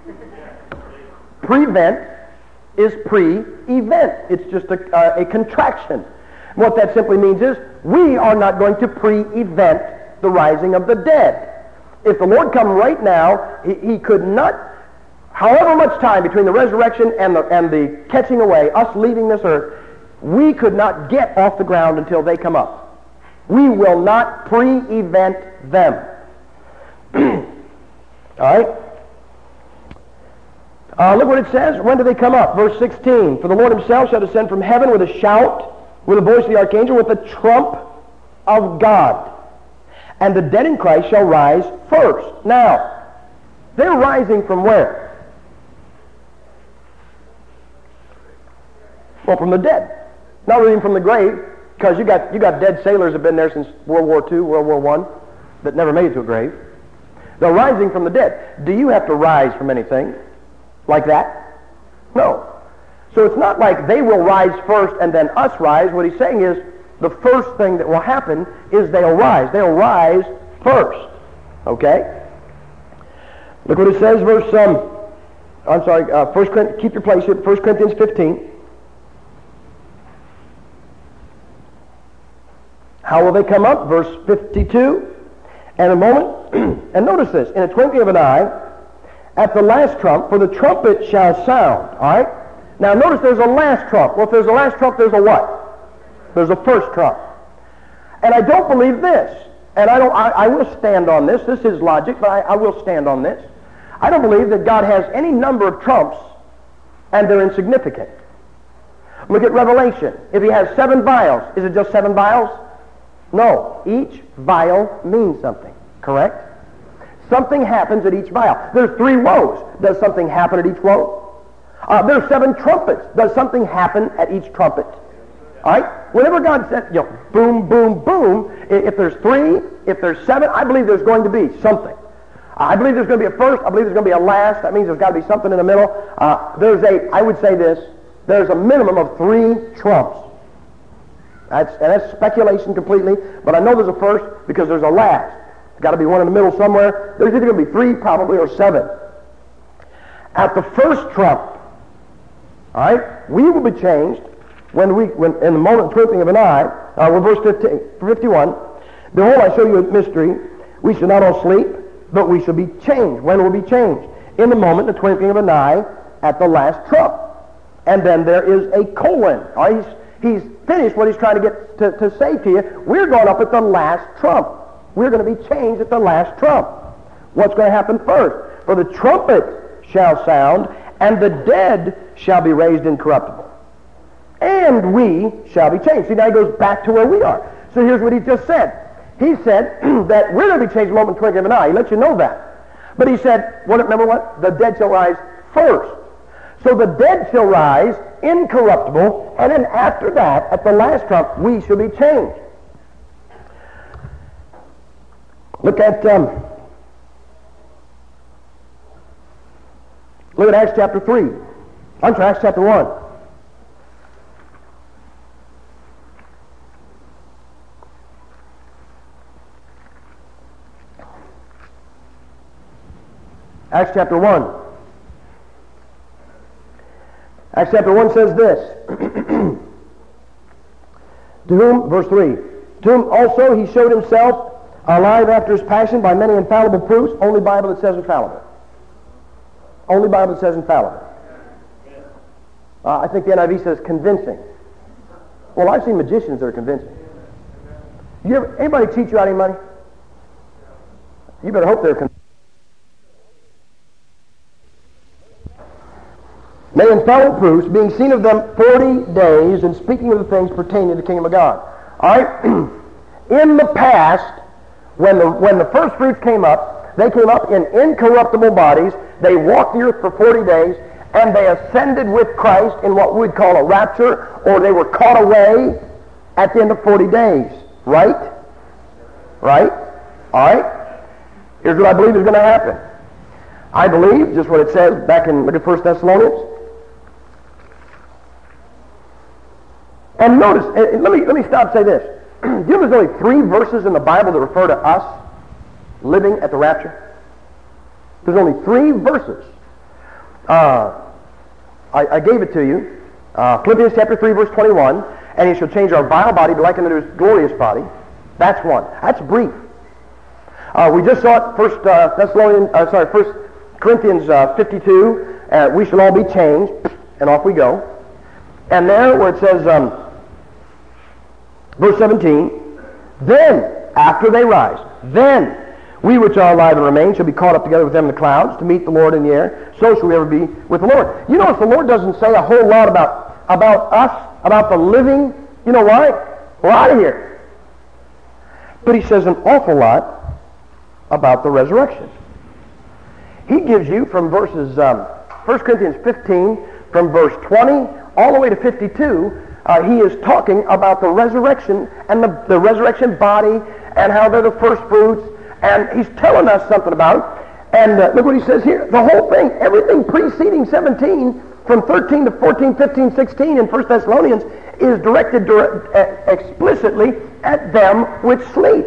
Speaker 1: Prevent is pre-event. It's just a contraction. What that simply means is we are not going to pre-event the rising of the dead. If the Lord come right now, he could not, however much time between the resurrection and the catching away, us leaving this earth, we could not get off the ground until they come up. We will not pre-event them. All right? Look what it says. When do they come up? Verse 16. For the Lord himself shall descend from heaven with a shout, with the voice of the archangel, with the trump of God. And the dead in Christ shall rise first. Now, they're rising from where? Well, from the dead. Not really from the grave, because you got dead sailors that have been there since World War II, World War I, that never made it to a grave. They're rising from the dead. Do you have to rise from anything like that? No. So it's not like they will rise first and then us rise. What he's saying is the first thing that will happen is they'll rise. They'll rise first. Okay? Look what it says, keep your place here, 1 Corinthians 15. How will they come up? Verse 52. And a moment, and notice this, in a twinkling of an eye, at the last trump, for the trumpet shall sound. All right? Now notice there's a last trump. Well, if there's a last trump, there's a what? There's a first trump. And I don't believe this. And I will stand on this. This is logic, but I will stand on this. I don't believe that God has any number of trumps and they're insignificant. Look at Revelation. If he has 7 vials, is it just 7 vials? No. Each vial means something. Correct? Something happens at each vial. There's 3 woes. Does something happen at each woe? There's 7 trumpets. Does something happen at each trumpet? All right? Whenever God says, boom, boom, boom, if there's 3, if there's 7, I believe there's going to be something. I believe there's going to be a first. I believe there's going to be a last. That means there's got to be something in the middle. I would say this, there's a minimum of 3 trumps. That's speculation completely, but I know there's a first because there's a last. There's got to be one in the middle somewhere. There's either going to be 3 probably or 7. At the first trump, all right, we will be changed when in the moment twinkling of an eye. Verse 51. Behold, I show you a mystery. We shall not all sleep, but we shall be changed. When will we be changed? In the moment, the twinkling of an eye, at the last trump. And then there is a colon. All right, he's finished what he's trying to get to say to you. We're going up at the last trump. We're going to be changed at the last trump. What's going to happen first? For the trumpet shall sound, and the dead shall be raised incorruptible. And we shall be changed. See, now he goes back to where we are. So here's what he just said. He said that we're going to be changed in the moment twinkling of an eye. He lets you know that. But he said, remember what? The dead shall rise first. So the dead shall rise incorruptible, and then after that, at the last trump, we shall be changed. Look at Acts chapter 3. I'm sorry, Acts chapter 1. Acts chapter 1. Acts chapter 1 says this. To whom, verse 3, to whom also he showed himself alive after his passion by many infallible proofs. Only Bible that says infallible. Only Bible that says infallible. I think the NIV says convincing. Well, I've seen magicians that are convincing. Anybody cheat you out of any money? You better hope they're convincing. Many infallible proofs, being seen of them 40 days, and speaking of the things pertaining to the kingdom of God. All right? In the past, when the first fruits came up, they came up in incorruptible bodies. They walked the earth for 40 days, and they ascended with Christ in what we'd call a rapture, or they were caught away at the end of 40 days. Right? Right? All right? Here's what I believe is going to happen. I believe, just what it says back in, look at 1 Thessalonians. And notice, let me stop and say this. Do you know there's only 3 verses in the Bible that refer to us living at the rapture? There's only 3 verses. I gave it to you. Philippians chapter 3, verse 21. And he shall change our vile body to liken unto his glorious body. That's one. That's brief. We just saw it, 1 Corinthians 52. We shall all be changed. And off we go. And there where it says, verse 17, then, after they rise, then we which are alive and remain shall be caught up together with them in the clouds to meet the Lord in the air. So shall we ever be with the Lord. You notice the Lord doesn't say a whole lot about us, about the living. You know why? We're out of here. But he says an awful lot about the resurrection. He gives you from verses 1 Corinthians 15, from verse 20 all the way to 52, he is talking about the resurrection and the resurrection body and how they're the first fruits, and he's telling us something about it. And look what he says here. The whole thing, everything preceding 17, from 13 to 14, 15, 16 in 1 Thessalonians is directed explicitly at them which sleep.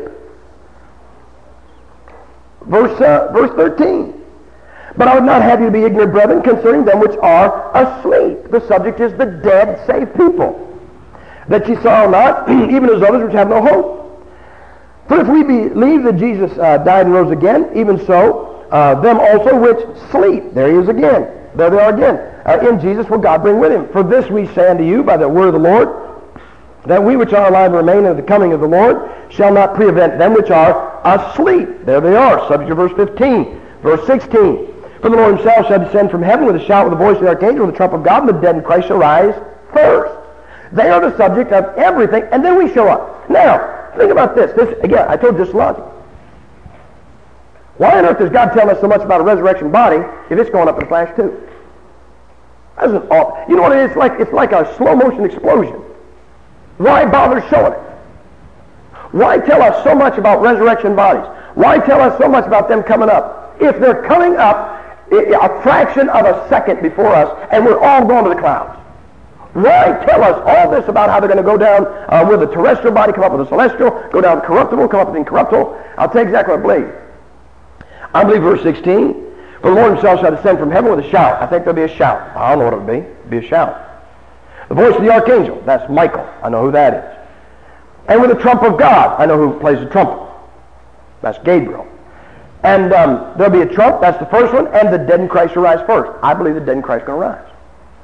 Speaker 1: Verse 13. But I would not have you to be ignorant, brethren, concerning them which are asleep. The subject is the dead saved people. That ye sorrow not, even as others which have no hope. For if we believe that Jesus died and rose again, even so, them also which sleep. There he is again. There they are again. In Jesus will God bring with him. For this we say unto you by the word of the Lord, that we which are alive and remain unto the coming of the Lord shall not prevent them which are asleep. There they are. Subject to verse 15. Verse 16. For the Lord himself shall descend from heaven with a shout, with the voice of the archangel, with the trump of God, and the dead in Christ shall rise first. They are the subject of everything, and then we show up. Now, think about this. Again, I told you this logic. Why on earth does God tell us so much about a resurrection body if it's going up in a flash too? That's an awful. You know what it is? It's like a slow motion explosion. Why bother showing it? Why tell us so much about resurrection bodies? Why tell us so much about them coming up? If they're coming up a fraction of a second before us, and we're all going to the clouds. Why tell us all this about how they're going to go down with a terrestrial body, come up with a celestial, go down corruptible, come up with incorruptible? I'll tell you exactly what I believe. I believe verse 16, for the Lord himself shall descend from heaven with a shout. I think there'll be a shout. I don't know what it'll be. It'll be a shout. The voice of the archangel, that's Michael. I know who that is. And with the trump of God, I know who plays the trumpet. That's Gabriel. And there'll be a trump, that's the first one, and the dead in Christ shall rise first. I believe the dead in Christ are going to rise.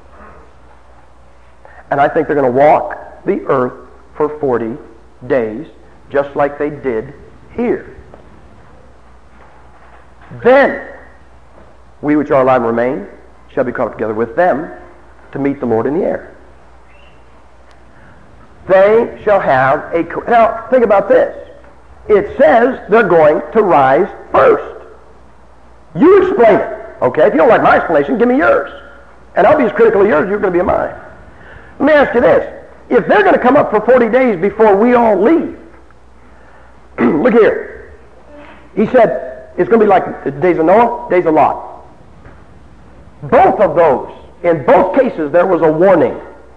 Speaker 1: And I think they're going to walk the earth for 40 days, just like they did here. Then, we which are alive and remain shall be caught up together with them to meet the Lord in the air. They shall have a... Now, think about this. It says they're going to rise first. You explain it. Okay? If you don't like my explanation, give me yours. And I'll be as critical of yours as you're going to be of mine. Let me ask you this. If they're going to come up for 40 days before we all leave, look here. He said it's going to be like the days of Noah, days of Lot. Both of those, in both cases, there was a warning.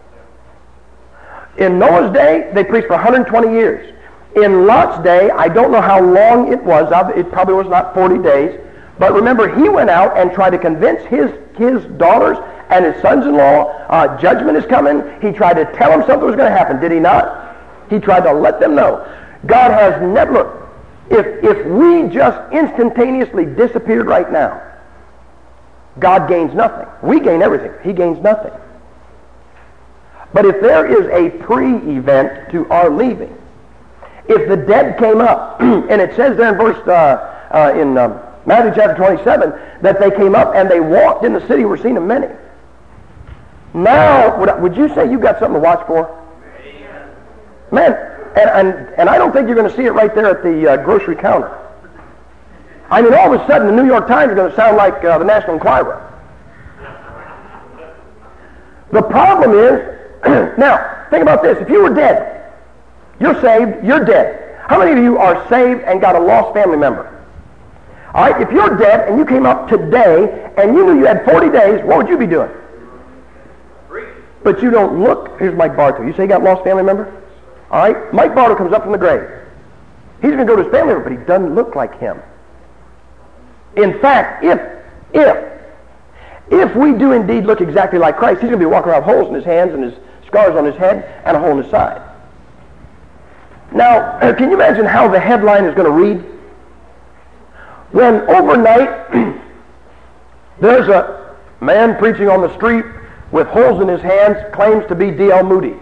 Speaker 1: In Noah's day, they preached for 120 years. In Lot's day, I don't know how long it was. It probably was not 40 days. But remember, he went out and tried to convince his daughters and his sons-in-law, judgment is coming. He tried to tell them something was going to happen. Did he not? He tried to let them know. God has never... Look, if we just instantaneously disappeared right now, God gains nothing. We gain everything. He gains nothing. But if there is a pre-event to our leaving, if the dead came up, and it says there in verse in Matthew chapter 27 that they came up and they walked in the city, were seen of many. Now, would you say you got something to watch for? Man, and I don't think you're going to see it right there at the grocery counter. I mean, all of a sudden, the New York Times is going to sound like the National Enquirer. The problem is, now, think about this. If you were dead, you're saved, you're dead. How many of you are saved and got a lost family member? All right, if you're dead and you came up today and you knew you had 40 days, what would you be doing? But you don't look. Here's Mike Bartow. You say you got a lost family member? All right, Mike Bartow comes up from the grave. He's going to go to his family member, but he doesn't look like him. In fact, if we do indeed look exactly like Christ, he's going to be walking around with holes in his hands and his scars on his head and a hole in his side. Now, can you imagine how the headline is going to read? When overnight there's a man preaching on the street with holes in his hands, claims to be D.L. Moody.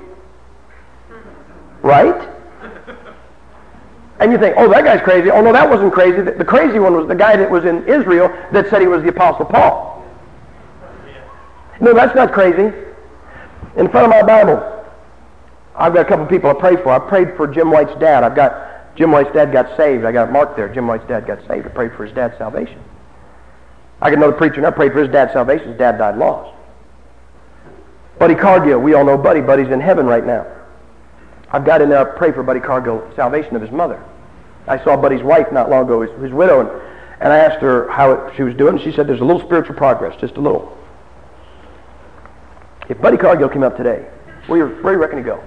Speaker 1: Right? And you think, oh, that guy's crazy. Oh, no, that wasn't crazy. The crazy one was the guy that was in Israel that said he was the Apostle Paul. No, that's not crazy. In front of my Bible, I've got a couple of people I prayed for. I prayed for Jim White's dad. Jim White's dad got saved. I got it marked there. Jim White's dad got saved. I prayed for his dad's salvation. I got another preacher, and I prayed for his dad's salvation. His dad died lost. Buddy Cargill, we all know Buddy. Buddy's in heaven right now. I've got in there, I prayed for Buddy Cargill, salvation of his mother. I saw Buddy's wife not long ago, his widow, and I asked her how she was doing. She said there's a little spiritual progress, just a little. If Buddy Cargill came up today, where do you reckon he'd go?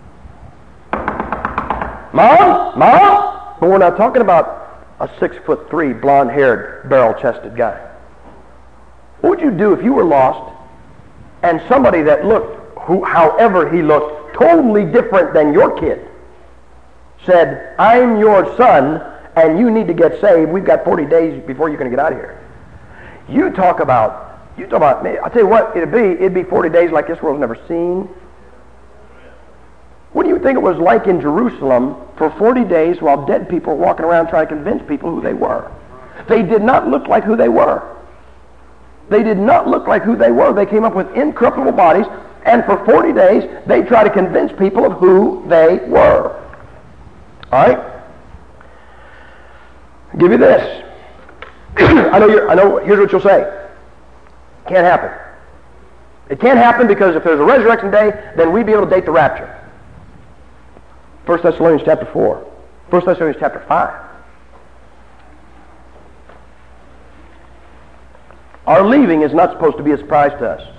Speaker 1: Mom? But we're not talking about a 6'3", blonde-haired, barrel-chested guy. What would you do if you were lost and somebody that looked, however he looked, totally different than your kid, said, I'm your son and you need to get saved. We've got 40 days before you're going to get out of here. You talk about, I'll tell you what, it'd be 40 days like this world's never seen. What do you think it was like in Jerusalem for 40 days while dead people were walking around trying to convince people who they were? They did not look like who they were. They did not look like who they were. They came up with incorruptible bodies, and for 40 days they tried to convince people of who they were. All right? I'll give you this. I know. Here's what you'll say. Can't happen. It can't happen because if there's a resurrection day, then we'd be able to date the rapture. 1 Thessalonians chapter 4. 1 Thessalonians chapter 5. Our leaving is not supposed to be a surprise to us.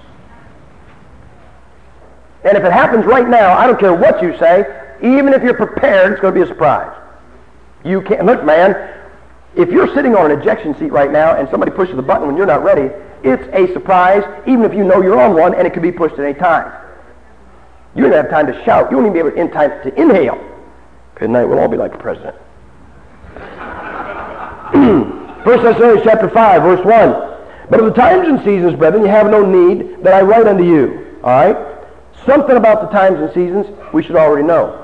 Speaker 1: And if it happens right now, I don't care what you say, even if you're prepared, it's going to be a surprise. You can't, look man, if you're sitting on an ejection seat right now and somebody pushes the button when you're not ready, it's a surprise, even if you know you're on one and it could be pushed at any time. You don't have time to shout. You won't even be able to time to inhale. Good night, we'll all be like the president. 1 Thessalonians chapter 5, verse 1. But of the times and seasons, brethren, you have no need that I write unto you. All right? Something about the times and seasons we should already know.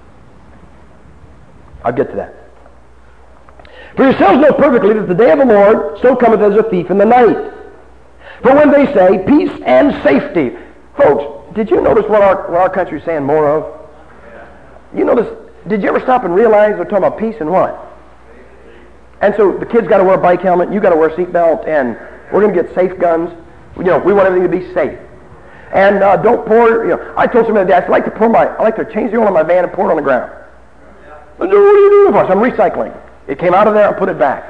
Speaker 1: I'll get to that. For yourselves know perfectly that the day of the Lord so cometh as a thief in the night. For when they say peace and safety, folks, did you notice what our country is saying more of? You notice? Did you ever stop and realize they're talking about peace and what? And so the kids got to wear a bike helmet, you got to wear a seatbelt, and we're going to get safe guns. We want everything to be safe. And don't pour. I told somebody the other day, I like to change the oil in my van and pour it on the ground. What are you doing for us? I'm recycling. It came out of there and put it back.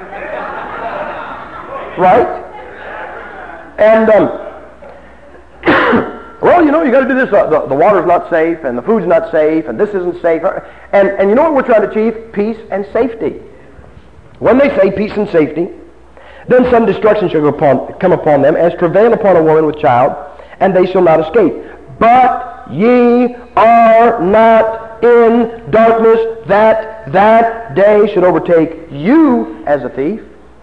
Speaker 1: Right? And well, you got to do this. The water's not safe, and the food's not safe, and this isn't safe. And you know what we're trying to achieve? Peace and safety. When they say peace and safety, then some destruction shall come upon them, as travail upon a woman with child, and they shall not escape. But ye are not in darkness, that day should overtake you as a thief.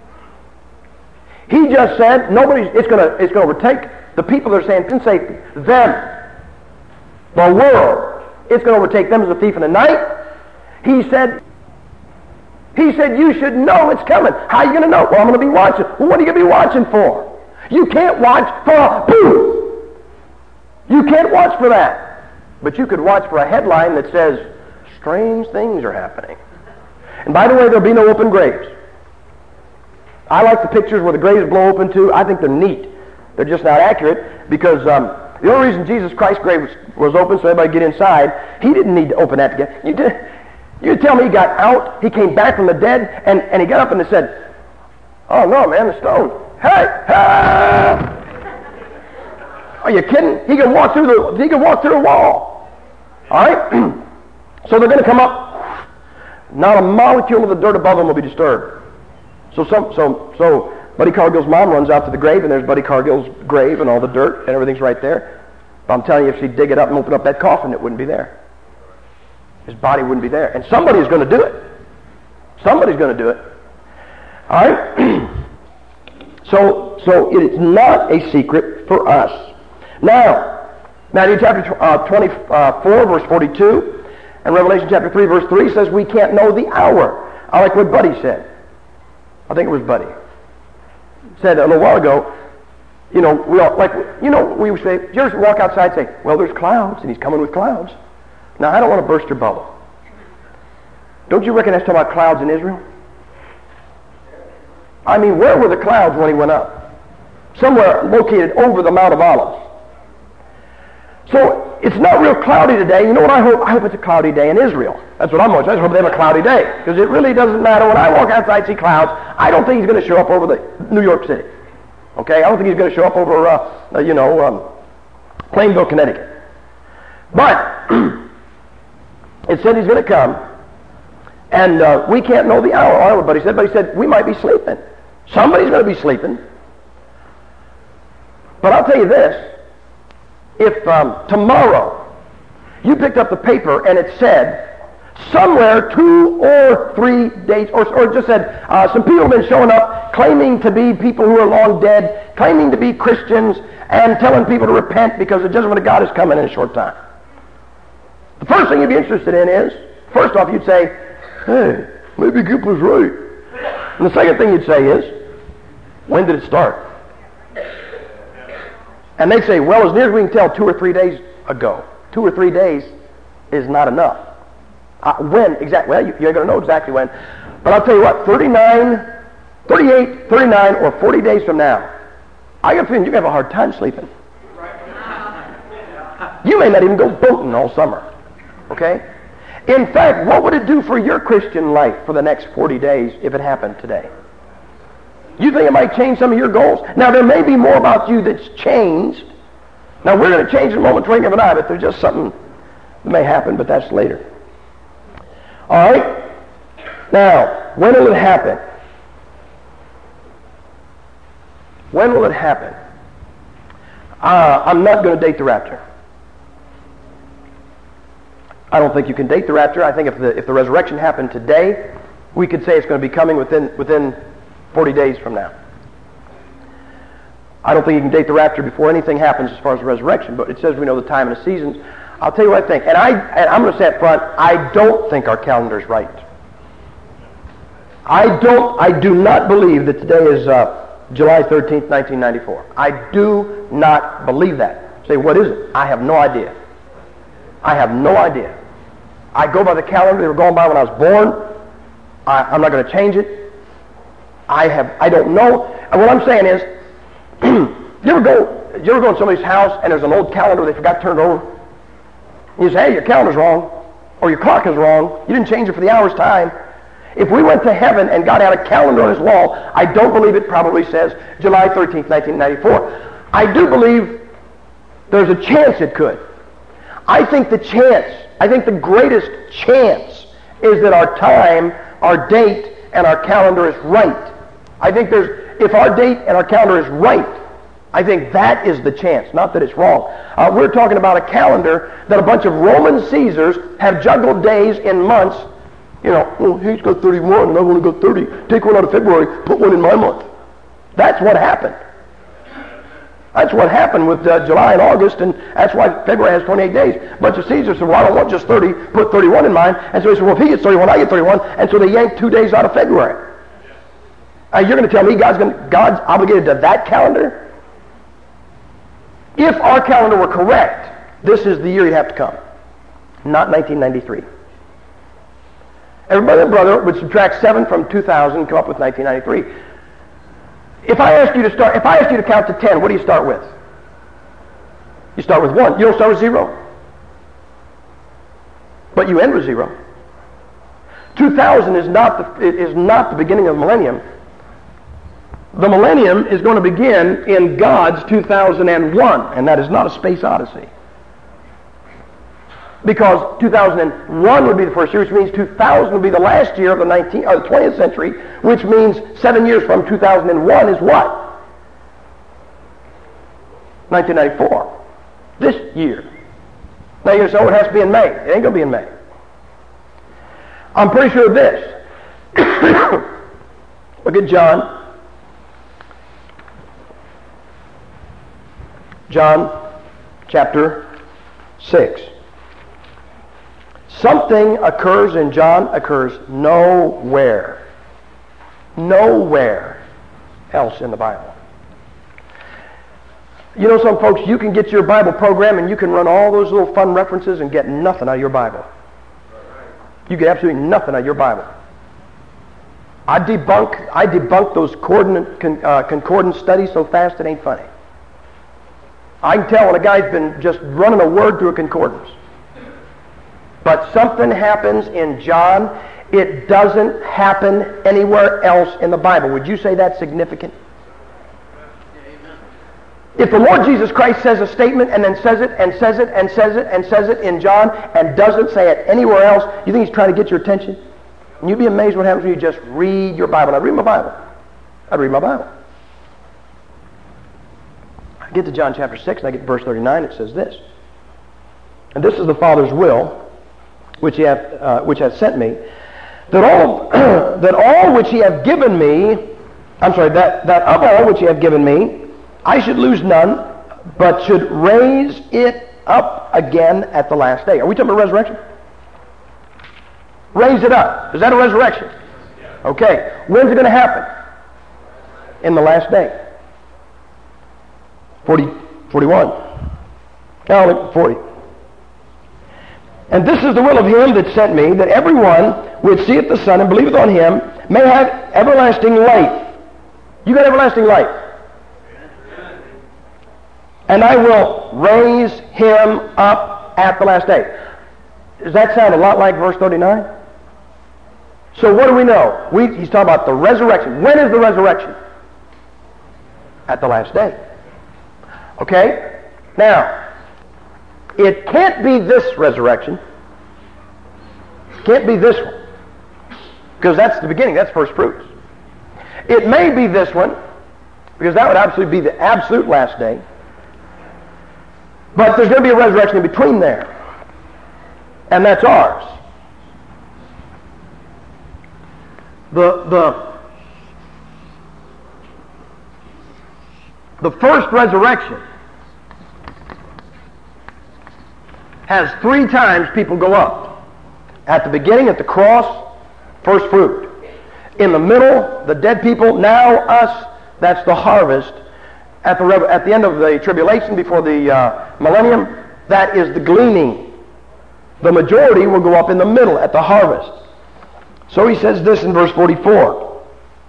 Speaker 1: He just said it's going to overtake the people that are saying peace and safety. Them. The world. It's going to overtake them as a thief in the night. He said you should know it's coming. How are you going to know? Well, I'm going to be watching. Well, what are you going to be watching for? You can't watch for a boom. You can't watch for that. But you could watch for a headline that says, strange things are happening. And by the way, there'll be no open graves. I like the pictures where the graves blow open too. I think they're neat. They're just not accurate because the only reason Jesus Christ's grave was open so everybody get inside, he didn't need to open that to get. You tell me he got out, he came back from the dead, and he got up and he said, Oh, no, man, the stone. Hey! Are you kidding? He can walk through the wall. All right? So they're going to come up. Not a molecule of the dirt above them will be disturbed. So Buddy Cargill's mom runs out to the grave, and there's Buddy Cargill's grave, and all the dirt, and everything's right there. But I'm telling you, if she'd dig it up and open up that coffin, it wouldn't be there. His body wouldn't be there. And somebody's going to do it. Somebody's going to do it. All right? So it is not a secret for us. Now, Matthew chapter 24, verse 42, and Revelation chapter 3, verse 3 says we can't know the hour. I like what Buddy said. I think it was Buddy. Said a little while ago, we say, you just walk outside and say, well, there's clouds, and he's coming with clouds. Now, I don't want to burst your bubble. Don't you reckon that's talking about clouds in Israel? I mean, where were the clouds when he went up? Somewhere located over the Mount of Olives. So, it's not real cloudy today. You know what I hope? I hope it's a cloudy day in Israel. That's what I'm hoping. I just hope they have a cloudy day. Because it really doesn't matter. When I walk outside and see clouds, I don't think he's going to show up over the New York City. Okay? I don't think he's going to show up over, Plainville, Connecticut. But it said he's going to come, and we can't know the hour. Everybody said, but he said we might be sleeping. Somebody's going to be sleeping. But I'll tell you this. If tomorrow you picked up the paper and it said somewhere 2 or 3 days, or it just said some people have been showing up claiming to be people who are long dead, claiming to be Christians, and telling people to repent because the judgment of God is coming in a short time. The first thing you'd be interested in is, first off, you'd say, hey, maybe Gip was right. And the second thing you'd say is, when did it start? And they'd say, well, as near as we can tell, 2 or 3 days ago. 2 or 3 days is not enough. When exactly? Well, you're going to know exactly when. But I'll tell you what, 39, 38, 39, or 40 days from now, I got a feeling you're going to have a hard time sleeping. You may not even go boating all summer. Okay? In fact, what would it do for your Christian life for the next 40 days if it happened today? You think it might change some of your goals? Now, there may be more about you that's changed. Now, we're going to change in a moment, twinkling of an eye, but there's just something that may happen, but that's later. All right? Now, when will it happen? When will it happen? I'm not going to date the rapture. I don't think you can date the rapture. I think if the resurrection happened today, we could say it's going to be coming within 40 days from now. I don't think you can date the rapture before anything happens as far as the resurrection, but it says we know the time and the seasons. I'll tell you what I think, and I'm going to say up front, I don't think our calendar is right. I do not believe that today is July 13th, 1994. I do not believe that. Say, what is it? I have no idea. I have no idea. I go by the calendar they were going by when I was born. I'm not going to change it. I don't know. And what I'm saying is, you ever go in somebody's house and there's an old calendar they forgot turned over? And you say, hey, your calendar's wrong, or your clock is wrong. You didn't change it for the hour's time. If we went to heaven and God had a calendar on his wall, I don't believe it probably says July 13th, 1994. I do believe there's a chance it could. I think the greatest chance is that our time, our date, and our calendar is right. I think if our date and our calendar is right, I think that is the chance, not that it's wrong. We're talking about a calendar that a bunch of Roman Caesars have juggled days in months. Well, he's got 31 and I've only got 30. Take one out of February, put one in my month. That's what happened. That's what happened with July and August, and that's why February has 28 days. A bunch of Caesars said, well, I don't want just 30, put 31 in mine. And so he said, well, if he gets 31, I get 31. And so they yanked 2 days out of February. You're going to tell me God's obligated to that calendar? If our calendar were correct, this is the year you'd have to come, not 1993. Everybody and brother would subtract 7 from 2000 and come up with 1993. If I asked you to count to 10, what do you start with? You start with 1. You don't start with 0. But you end with 0. 2000 is not the beginning of the millennium. The millennium is going to begin in God's 2001, and that is not a space odyssey. Because 2001 would be the first year, which means 2000 would be the last year of the 20th century, which means 7 years from 2001 is what? 1994. This year. Now you're going to say, oh, it has to be in May. It ain't going to be in May. I'm pretty sure of this. Look at John. John chapter 6. Something occurs in John occurs nowhere. Nowhere else in the Bible. You know, some folks, you can get your Bible program and you can run all those little fun references and get nothing out of your Bible. You get absolutely nothing out of your Bible. I debunk those concordance studies so fast it ain't funny. I can tell when a guy's been just running a word through a concordance. But something happens in John. It doesn't happen anywhere else in the Bible. Would you say that's significant? If the Lord Jesus Christ says a statement and then says it and says it and says it and says it in John and doesn't say it anywhere else, you think he's trying to get your attention? And you'd be amazed what happens when you just read your Bible. I'd read my Bible. I get to John chapter 6 and I get to verse 39. It says this. And this is the Father's will, which hath sent me, that all which he hath given me, that of all which he hath given me, I should lose none, but should raise it up again at the last day. Are we talking about resurrection? Raise it up. Is that a resurrection? Okay. When's it going to happen? In the last day. 41. Now look at 40. And this is the will of him that sent me, that everyone which seeth the Son and believeth on him may have everlasting life. You got everlasting life. And I will raise him up at the last day. Does that sound a lot like verse 39? So what do we know? He's talking about the resurrection. When is the resurrection? At the last day. Okay? Now, it can't be this resurrection. It can't be this one. Because that's the beginning. That's first fruits. It may be this one, because that would absolutely be the absolute last day. But there's going to be a resurrection in between there. And that's ours. The first resurrection has 3 times people go up. At the beginning, at the cross, first fruit. In the middle, the dead people, now us, that's the harvest. At the end of the tribulation, before the millennium, that is the gleaning. The majority will go up in the middle at the harvest. So he says this in verse 44.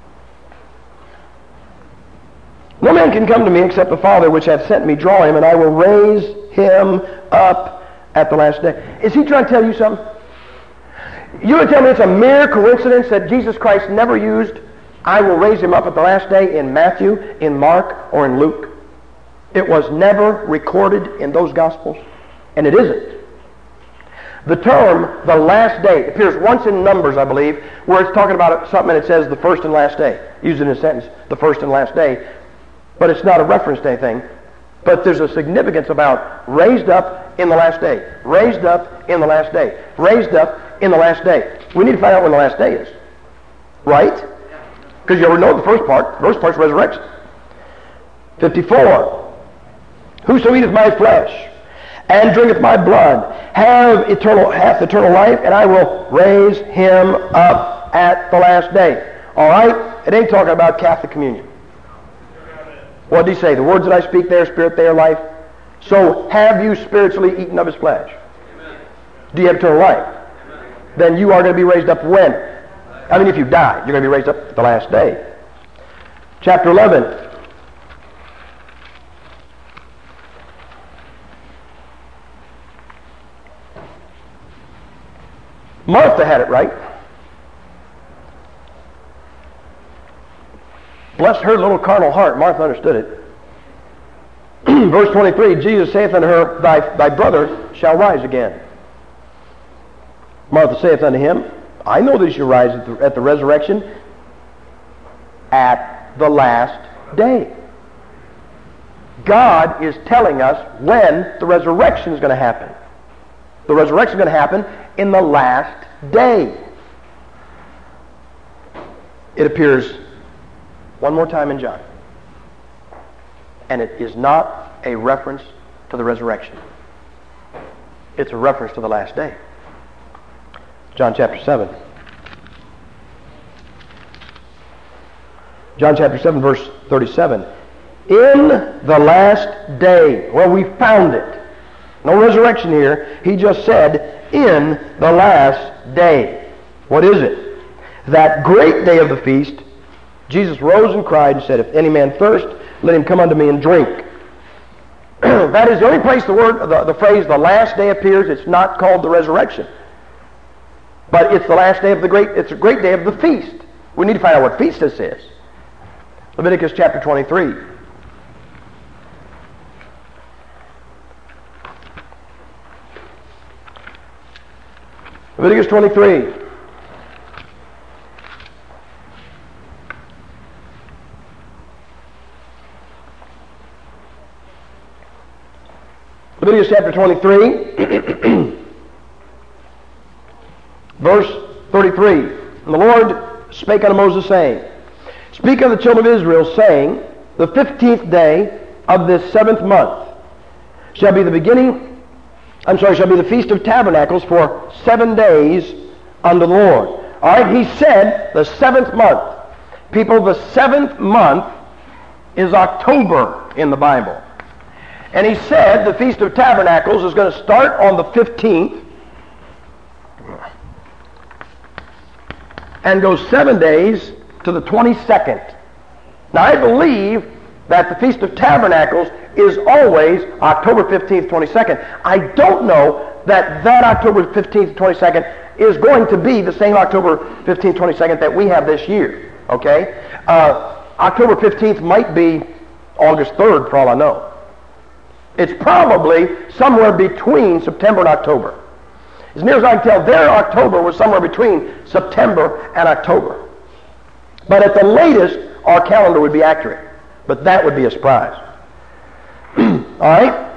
Speaker 1: No man can come to me except the Father which hath sent me draw him, and I will raise him up at the last day. Is he trying to tell you something? You would tell me it's a mere coincidence that Jesus Christ never used I will raise him up at the last day in Matthew, in Mark, or in Luke? It was never recorded in those Gospels, and it isn't. The term, the last day, appears once in Numbers, I believe, where it's talking about something and it says the first and last day. Used in a sentence, the first and last day. But it's not a reference to anything. But there's a significance about raised up in the last day. Raised up in the last day. Raised up in the last day. We need to find out when the last day is. Right? Because you already know the first part. The first part's resurrection. 54. Whoso eateth my flesh and drinketh my blood hath eternal life, and I will raise him up at the last day. All right? It ain't talking about Catholic communion. What did he say? The words that I speak, they are spirit, they are life. So have you spiritually eaten of his flesh? Amen. Do you have eternal life? Amen. Then you are going to be raised up when? I mean, if you die, you're going to be raised up at the last day. Chapter 11. Martha had it right. Bless her little carnal heart. Martha understood it. Verse 23, Jesus saith unto her, Thy brother shall rise again. Martha saith unto him, I know that he shall rise at the resurrection at the last day. God is telling us when the resurrection is going to happen. The resurrection is going to happen in the last day. It appears one more time in John. And it is not a reference to the resurrection. It's a reference to the last day. John chapter 7. John chapter 7, verse 37. In the last day. Well, we found it. No resurrection here. He just said, in the last day. What is it? That great day of the feast, Jesus rose and cried and said, If any man thirst, let him come unto me and drink. That is the only place the phrase the last day appears. It's not called the resurrection. But it's the last day of it's a great day of the feast. We need to find out what feast this is. Leviticus chapter 23. Leviticus 23. Leviticus chapter 23, verse 33. And the Lord spake unto Moses, saying, Speak unto the children of Israel, saying, The 15th day of this 7th month shall be the Feast of Tabernacles for 7 days unto the Lord. All right, he said the 7th month. People, the 7th month is October in the Bible. And he said the Feast of Tabernacles is going to start on the 15th and go 7 days to the 22nd. Now I believe that the Feast of Tabernacles is always October 15th, 22nd. I don't know that October 15th, 22nd is going to be the same October 15th, 22nd that we have this year. Okay? October 15th might be August 3rd for all I know. It's probably somewhere between September and October. As near as I can tell, their October was somewhere between September and October. But at the latest, our calendar would be accurate. But that would be a surprise. All right?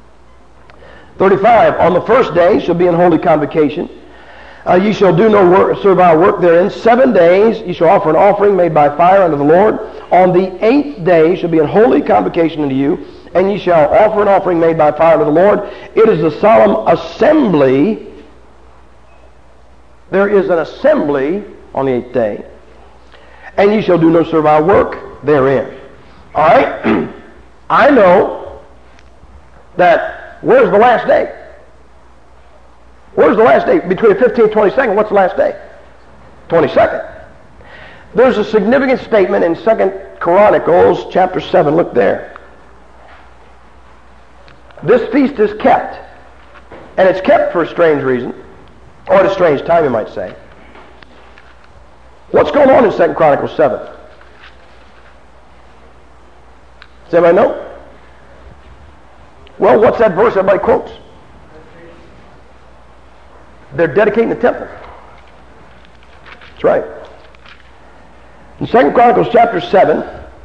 Speaker 1: 35. On the first day shall be an holy convocation. Ye shall do no servile work therein. 7 days ye shall offer an offering made by fire unto the Lord. On the 8th day shall be an holy convocation unto you, and ye shall offer an offering made by fire unto the Lord. It is a solemn assembly. There is an assembly on the 8th day. And ye shall do no servile work therein. All right? I know that, where's the last day? Where's the last day? Between the 15th and 22nd, what's the last day? 22nd. There's a significant statement in 2 Chronicles chapter 7. Look there. This feast is kept. And it's kept for a strange reason. Or at a strange time, you might say. What's going on in 2 Chronicles 7? Does anybody know? Well, what's that verse everybody quotes? They're dedicating the temple. That's right. In 2 Chronicles chapter 7,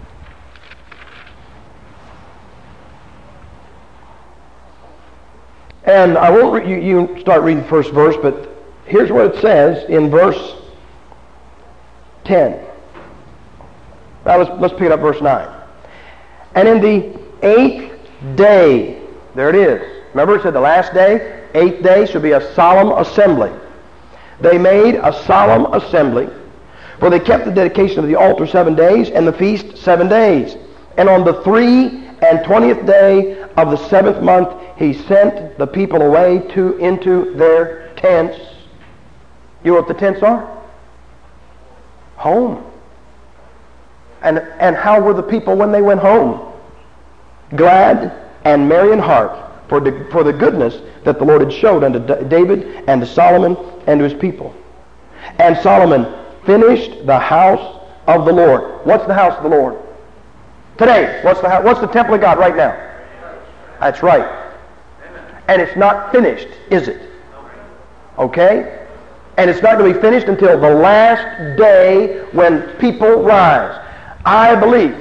Speaker 1: and I won't you start reading the first verse, but here's what it says in verse 10. Now let's pick it up verse 9. And in the 8th day, there it is. Remember it said the last day, 8th day shall be a solemn assembly. They made a solemn assembly, for they kept the dedication of the altar 7 days, and the feast 7 days. And on the 23rd day of the 7th month, he sent the people away into their tents. You know what the tents are? Home. And how were the people when they went home? Glad and merry in heart for the goodness that the Lord had showed unto David and to Solomon and to his people. And Solomon finished the house of the Lord. What's the house of the Lord? Today, what's the temple of God right now? That's right. And it's not finished, is it? Okay? And it's not going to be finished until the last day when people rise. I believe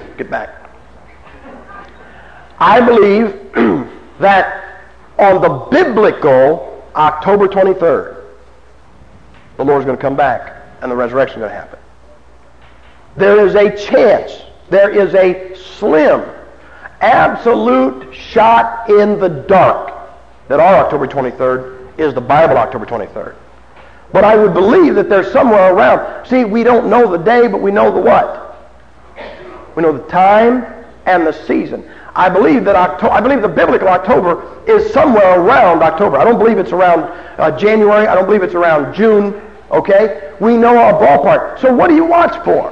Speaker 1: that on the biblical October 23rd, the Lord's going to come back and the resurrection is going to happen. There is a chance, there is a slim, absolute shot in the dark that our October 23rd is the Bible October 23rd. But I would believe that there's somewhere around. See, we don't know the day, but we know the what? We know the time and the season. I believe the biblical October is somewhere around October. I don't believe it's around January. I don't believe it's around June. Okay? We know our ballpark. So what do you watch for?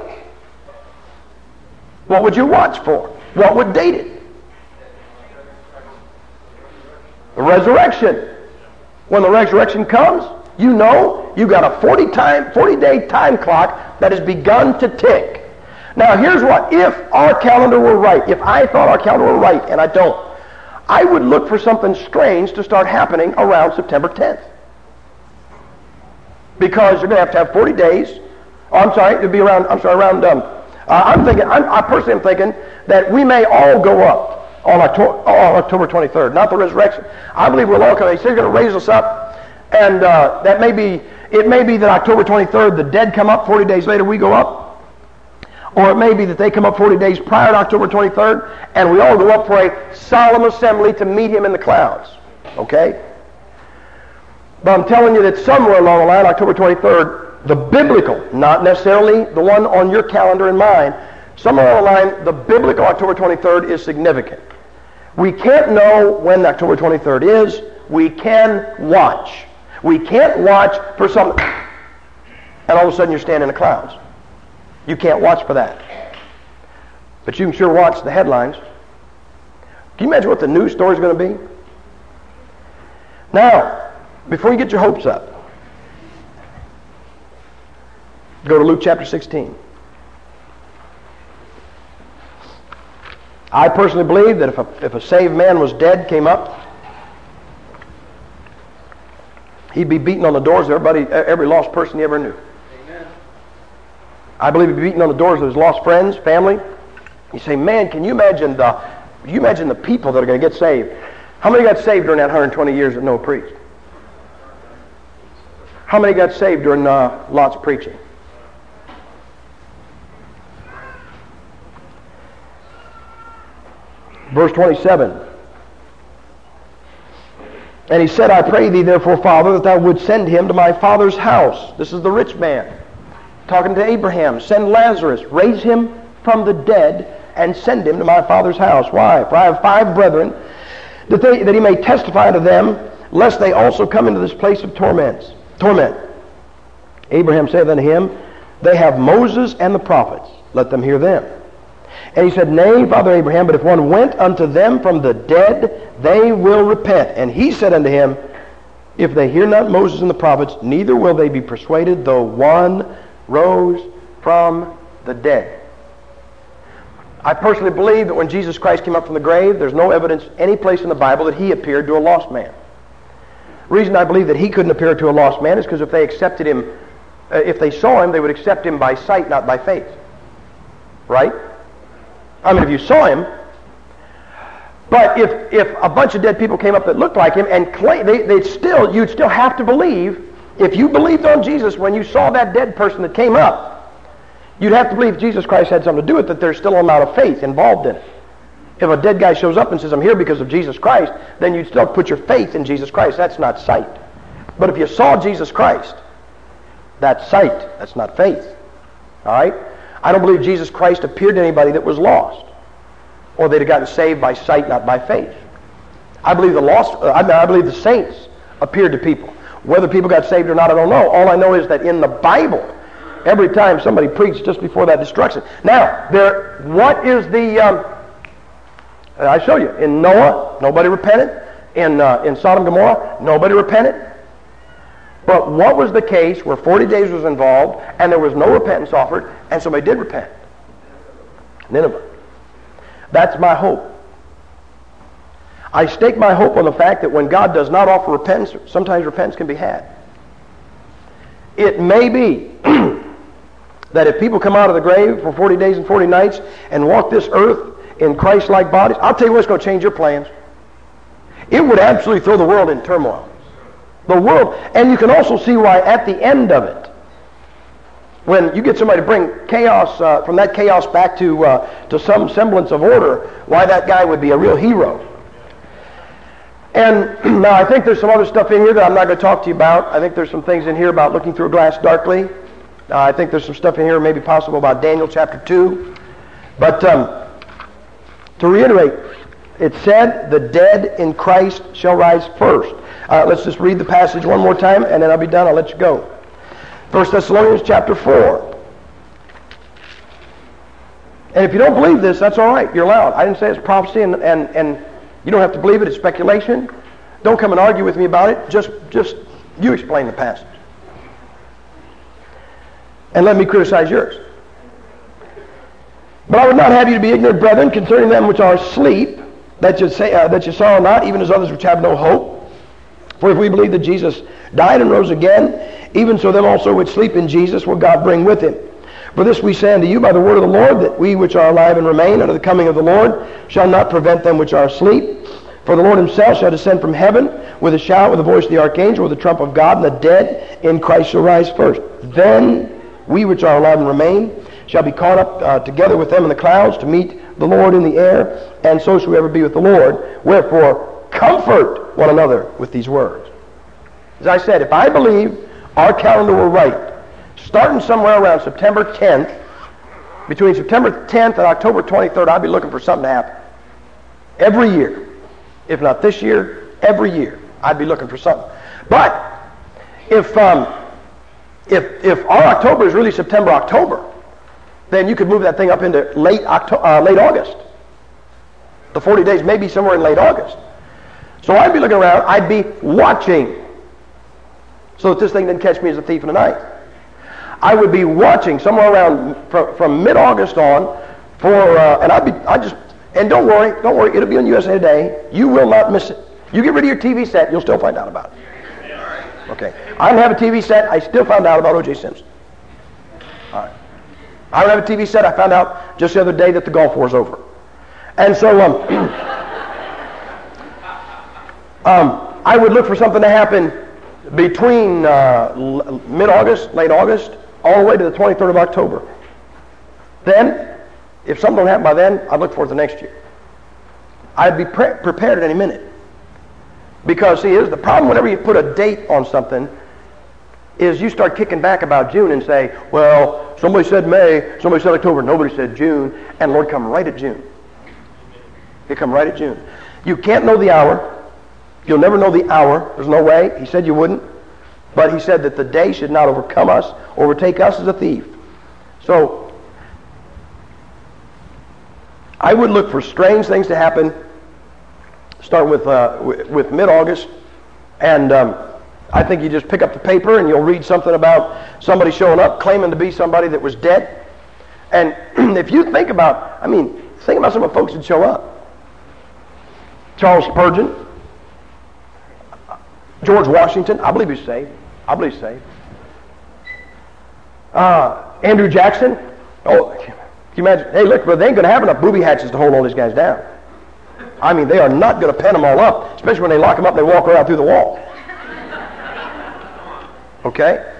Speaker 1: What would you watch for? What would date it? The resurrection. When the resurrection comes, you know you've got a 40-day time clock that has begun to tick. Now here's what, if our calendar were right, if I thought our calendar were right, and I don't, I would look for something strange to start happening around September 10th. Because you're going to have 40 days. I personally am thinking that we may all go up on October 23rd, not the resurrection. I believe we'll all come. They say they're going to raise us up, and it may be that October 23rd, the dead come up, 40 days later we go up. Or it may be that they come up 40 days prior to October 23rd, and we all go up for a solemn assembly to meet him in the clouds. Okay? But I'm telling you that somewhere along the line, October 23rd, the biblical, not necessarily the one on your calendar and mine, somewhere along the line, the biblical October 23rd is significant. We can't know when October 23rd is. We can watch. We can't watch for something, and all of a sudden you're standing in the clouds. You can't watch for that. But you can sure watch the headlines. Can you imagine what the news story is going to be? Now, before you get your hopes up, go to Luke chapter 16. I personally believe that if a saved man was dead, came up, he'd be beating on the doors of every lost person he ever knew. I believe he'd be beating on the doors of his lost friends, family. You say, man, can you imagine the people that are going to get saved? How many got saved during that 120 years that Noah preached? How many got saved during Lot's preaching? Verse 27. And he said, I pray thee therefore, Father, that thou wouldst send him to my father's house. This is the rich man talking to Abraham. Send Lazarus, raise him from the dead, and send him to my father's house. Why? For I have 5 brethren, that he may testify to them, lest they also come into this place of torment. Abraham said unto him, they have Moses and the prophets. Let them hear them. And he said, Nay, Father Abraham, but if one went unto them from the dead, they will repent. And he said unto him, If they hear not Moses and the prophets, neither will they be persuaded, though one rose from the dead. I personally believe that when Jesus Christ came up from the grave, there's no evidence any place in the Bible that he appeared to a lost man. The reason I believe that he couldn't appear to a lost man is because if they accepted him, if they saw him, they would accept him by sight, not by faith. Right? I mean, if you saw him, but if a bunch of dead people came up that looked like him and claimed, you'd still have to believe. If you believed on Jesus when you saw that dead person that came up, you'd have to believe Jesus Christ had something to do with it, that there's still an amount of faith involved in it. If a dead guy shows up and says, I'm here because of Jesus Christ, then you'd still put your faith in Jesus Christ. That's not sight. But if you saw Jesus Christ, that's sight. That's not faith. All right? I don't believe Jesus Christ appeared to anybody that was lost, or they'd have gotten saved by sight, not by faith. I believe the saints appeared to people. Whether people got saved or not, I don't know. All I know is that in the Bible, every time somebody preached just before that destruction. Now, what is the... I show you. In Noah, nobody repented. In Sodom and Gomorrah, nobody repented. But what was the case where 40 days was involved and there was no repentance offered and somebody did repent? Nineveh. That's my hope. I stake my hope on the fact that when God does not offer repentance, sometimes repentance can be had. It may be that if people come out of the grave for 40 days and 40 nights and walk this earth in Christ-like bodies, I'll tell you what's going to change your plans. It would absolutely throw the world in turmoil. The world. And you can also see why at the end of it, when you get somebody to bring chaos, from that chaos back to some semblance of order, why that guy would be a real hero. And now I think there's some other stuff in here that I'm not going to talk to you about. I think there's some things in here about looking through a glass darkly. I think there's some stuff in here maybe possible about Daniel chapter 2. But to reiterate, it said the dead in Christ shall rise first. Let's just read the passage one more time and then I'll be done. I'll let you go. 1 Thessalonians chapter 4. And if you don't believe this, that's all right. You're allowed. I didn't say it's prophecy and you don't have to believe it. It's speculation. Don't come and argue with me about it. Just you explain the passage. And let me criticize yours. But I would not have you to be ignorant, brethren, concerning them which are asleep, that you sorrow not, even as others which have no hope. For if we believe that Jesus died and rose again, even so them also which sleep in Jesus will God bring with him. For this we say unto you by the word of the Lord, that we which are alive and remain unto the coming of the Lord shall not prevent them which are asleep. For the Lord himself shall descend from heaven with a shout, with the voice of the archangel, with the trump of God, and the dead in Christ shall rise first. Then we which are alive and remain shall be caught up together with them in the clouds to meet the Lord in the air, and so shall we ever be with the Lord. Wherefore, comfort one another with these words. As I said, if I believe our calendar were right, starting somewhere around September 10th, between September 10th and October 23rd, I'd be looking for something to happen. Every year. If not this year, every year, I'd be looking for something. But if our October is really September, October, then you could move that thing up into late August. The 40 days may be somewhere in late August. So I'd be looking around, I'd be watching, so that this thing didn't catch me as a thief in the night. I would be watching somewhere around from mid-August on and don't worry, it'll be on USA Today. You will not miss it. You get rid of your TV set, you'll still find out about it. Okay. I don't have a TV set, I still found out about O.J. Simpson. All right. I don't have a TV set, I found out just the other day that the Gulf War's over. And so I would look for something to happen between mid-August, late August, all the way to the 23rd of October. Then, if something don't happen by then, I'd look for it the next year. I'd be prepared at any minute. Because, see, here's the problem whenever you put a date on something, is you start kicking back about June and say, well, somebody said May, somebody said October, nobody said June, and the Lord come right at June. He'll come right at June. You can't know the hour. You'll never know the hour. There's no way. He said you wouldn't. But he said that the day should not overtake us as a thief. So, I would look for strange things to happen, start with mid-August, and I think you just pick up the paper and you'll read something about somebody showing up claiming to be somebody that was dead. And if you think about some of the folks that show up. Charles Spurgeon, George Washington, I believe he's saved. Andrew Jackson. Oh, can you imagine? Hey, look, but they ain't going to have enough booby hatches to hold all these guys down. They are not going to pen them all up, especially when they lock them up and they walk around through the wall. Okay?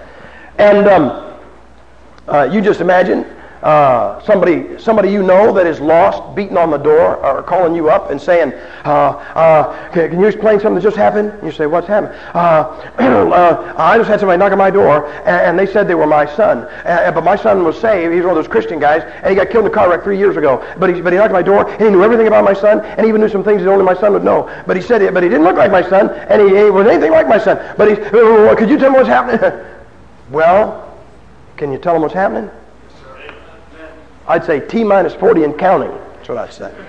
Speaker 1: And you just imagine somebody you know that is lost, beating on the door, or calling you up and saying, can you explain something that just happened? And you say, what's happened? I just had somebody knock on my door, and they said they were my son. But my son was saved. He's one of those Christian guys, and he got killed in a car wreck 3 years ago. But he knocked on my door, and he knew everything about my son, and he even knew some things that only my son would know. But he said, but he didn't look like my son, and he was anything like my son. But could you tell me what's happening? Well, can you tell him what's happening? I'd say T-minus 40 and counting. That's what I'd say.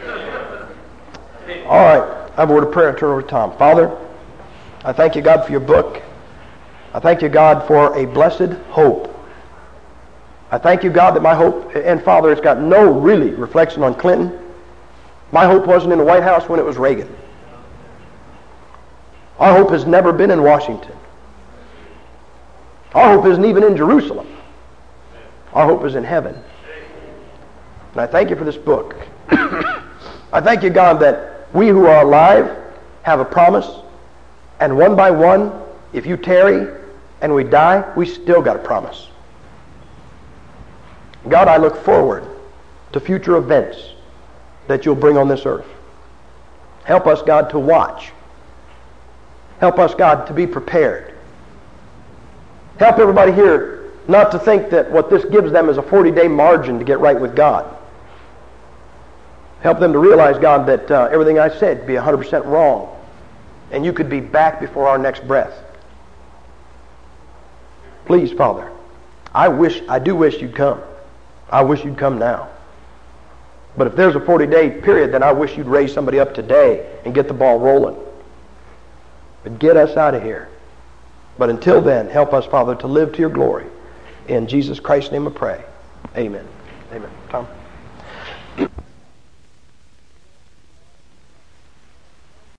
Speaker 1: All right. I have a word of prayer and turn over to Tom. Father, I thank you, God, for your book. I thank you, God, for a blessed hope. I thank you, God, that my hope, and Father, it's got no really reflection on Clinton. My hope wasn't in the White House when it was Reagan. Our hope has never been in Washington. Our hope isn't even in Jerusalem. Our hope is in heaven. And I thank you for this book. I thank you, God, that we who are alive have a promise, and one by one, if you tarry and we die, we still got a promise. God, I look forward to future events that you'll bring on this earth. Help us, God, to watch. Help us, God, to be prepared. Help everybody here not to think that what this gives them is a 40-day margin to get right with God. Help them to realize, God, that everything I said could be 100% wrong, and you could be back before our next breath. Please, Father, I do wish you'd come. I wish you'd come now. But if there's a 40-day period, then I wish you'd raise somebody up today and get the ball rolling. But get us out of here. But until then, help us, Father, to live to your glory. In Jesus Christ's name I pray. Amen. Amen. Tom?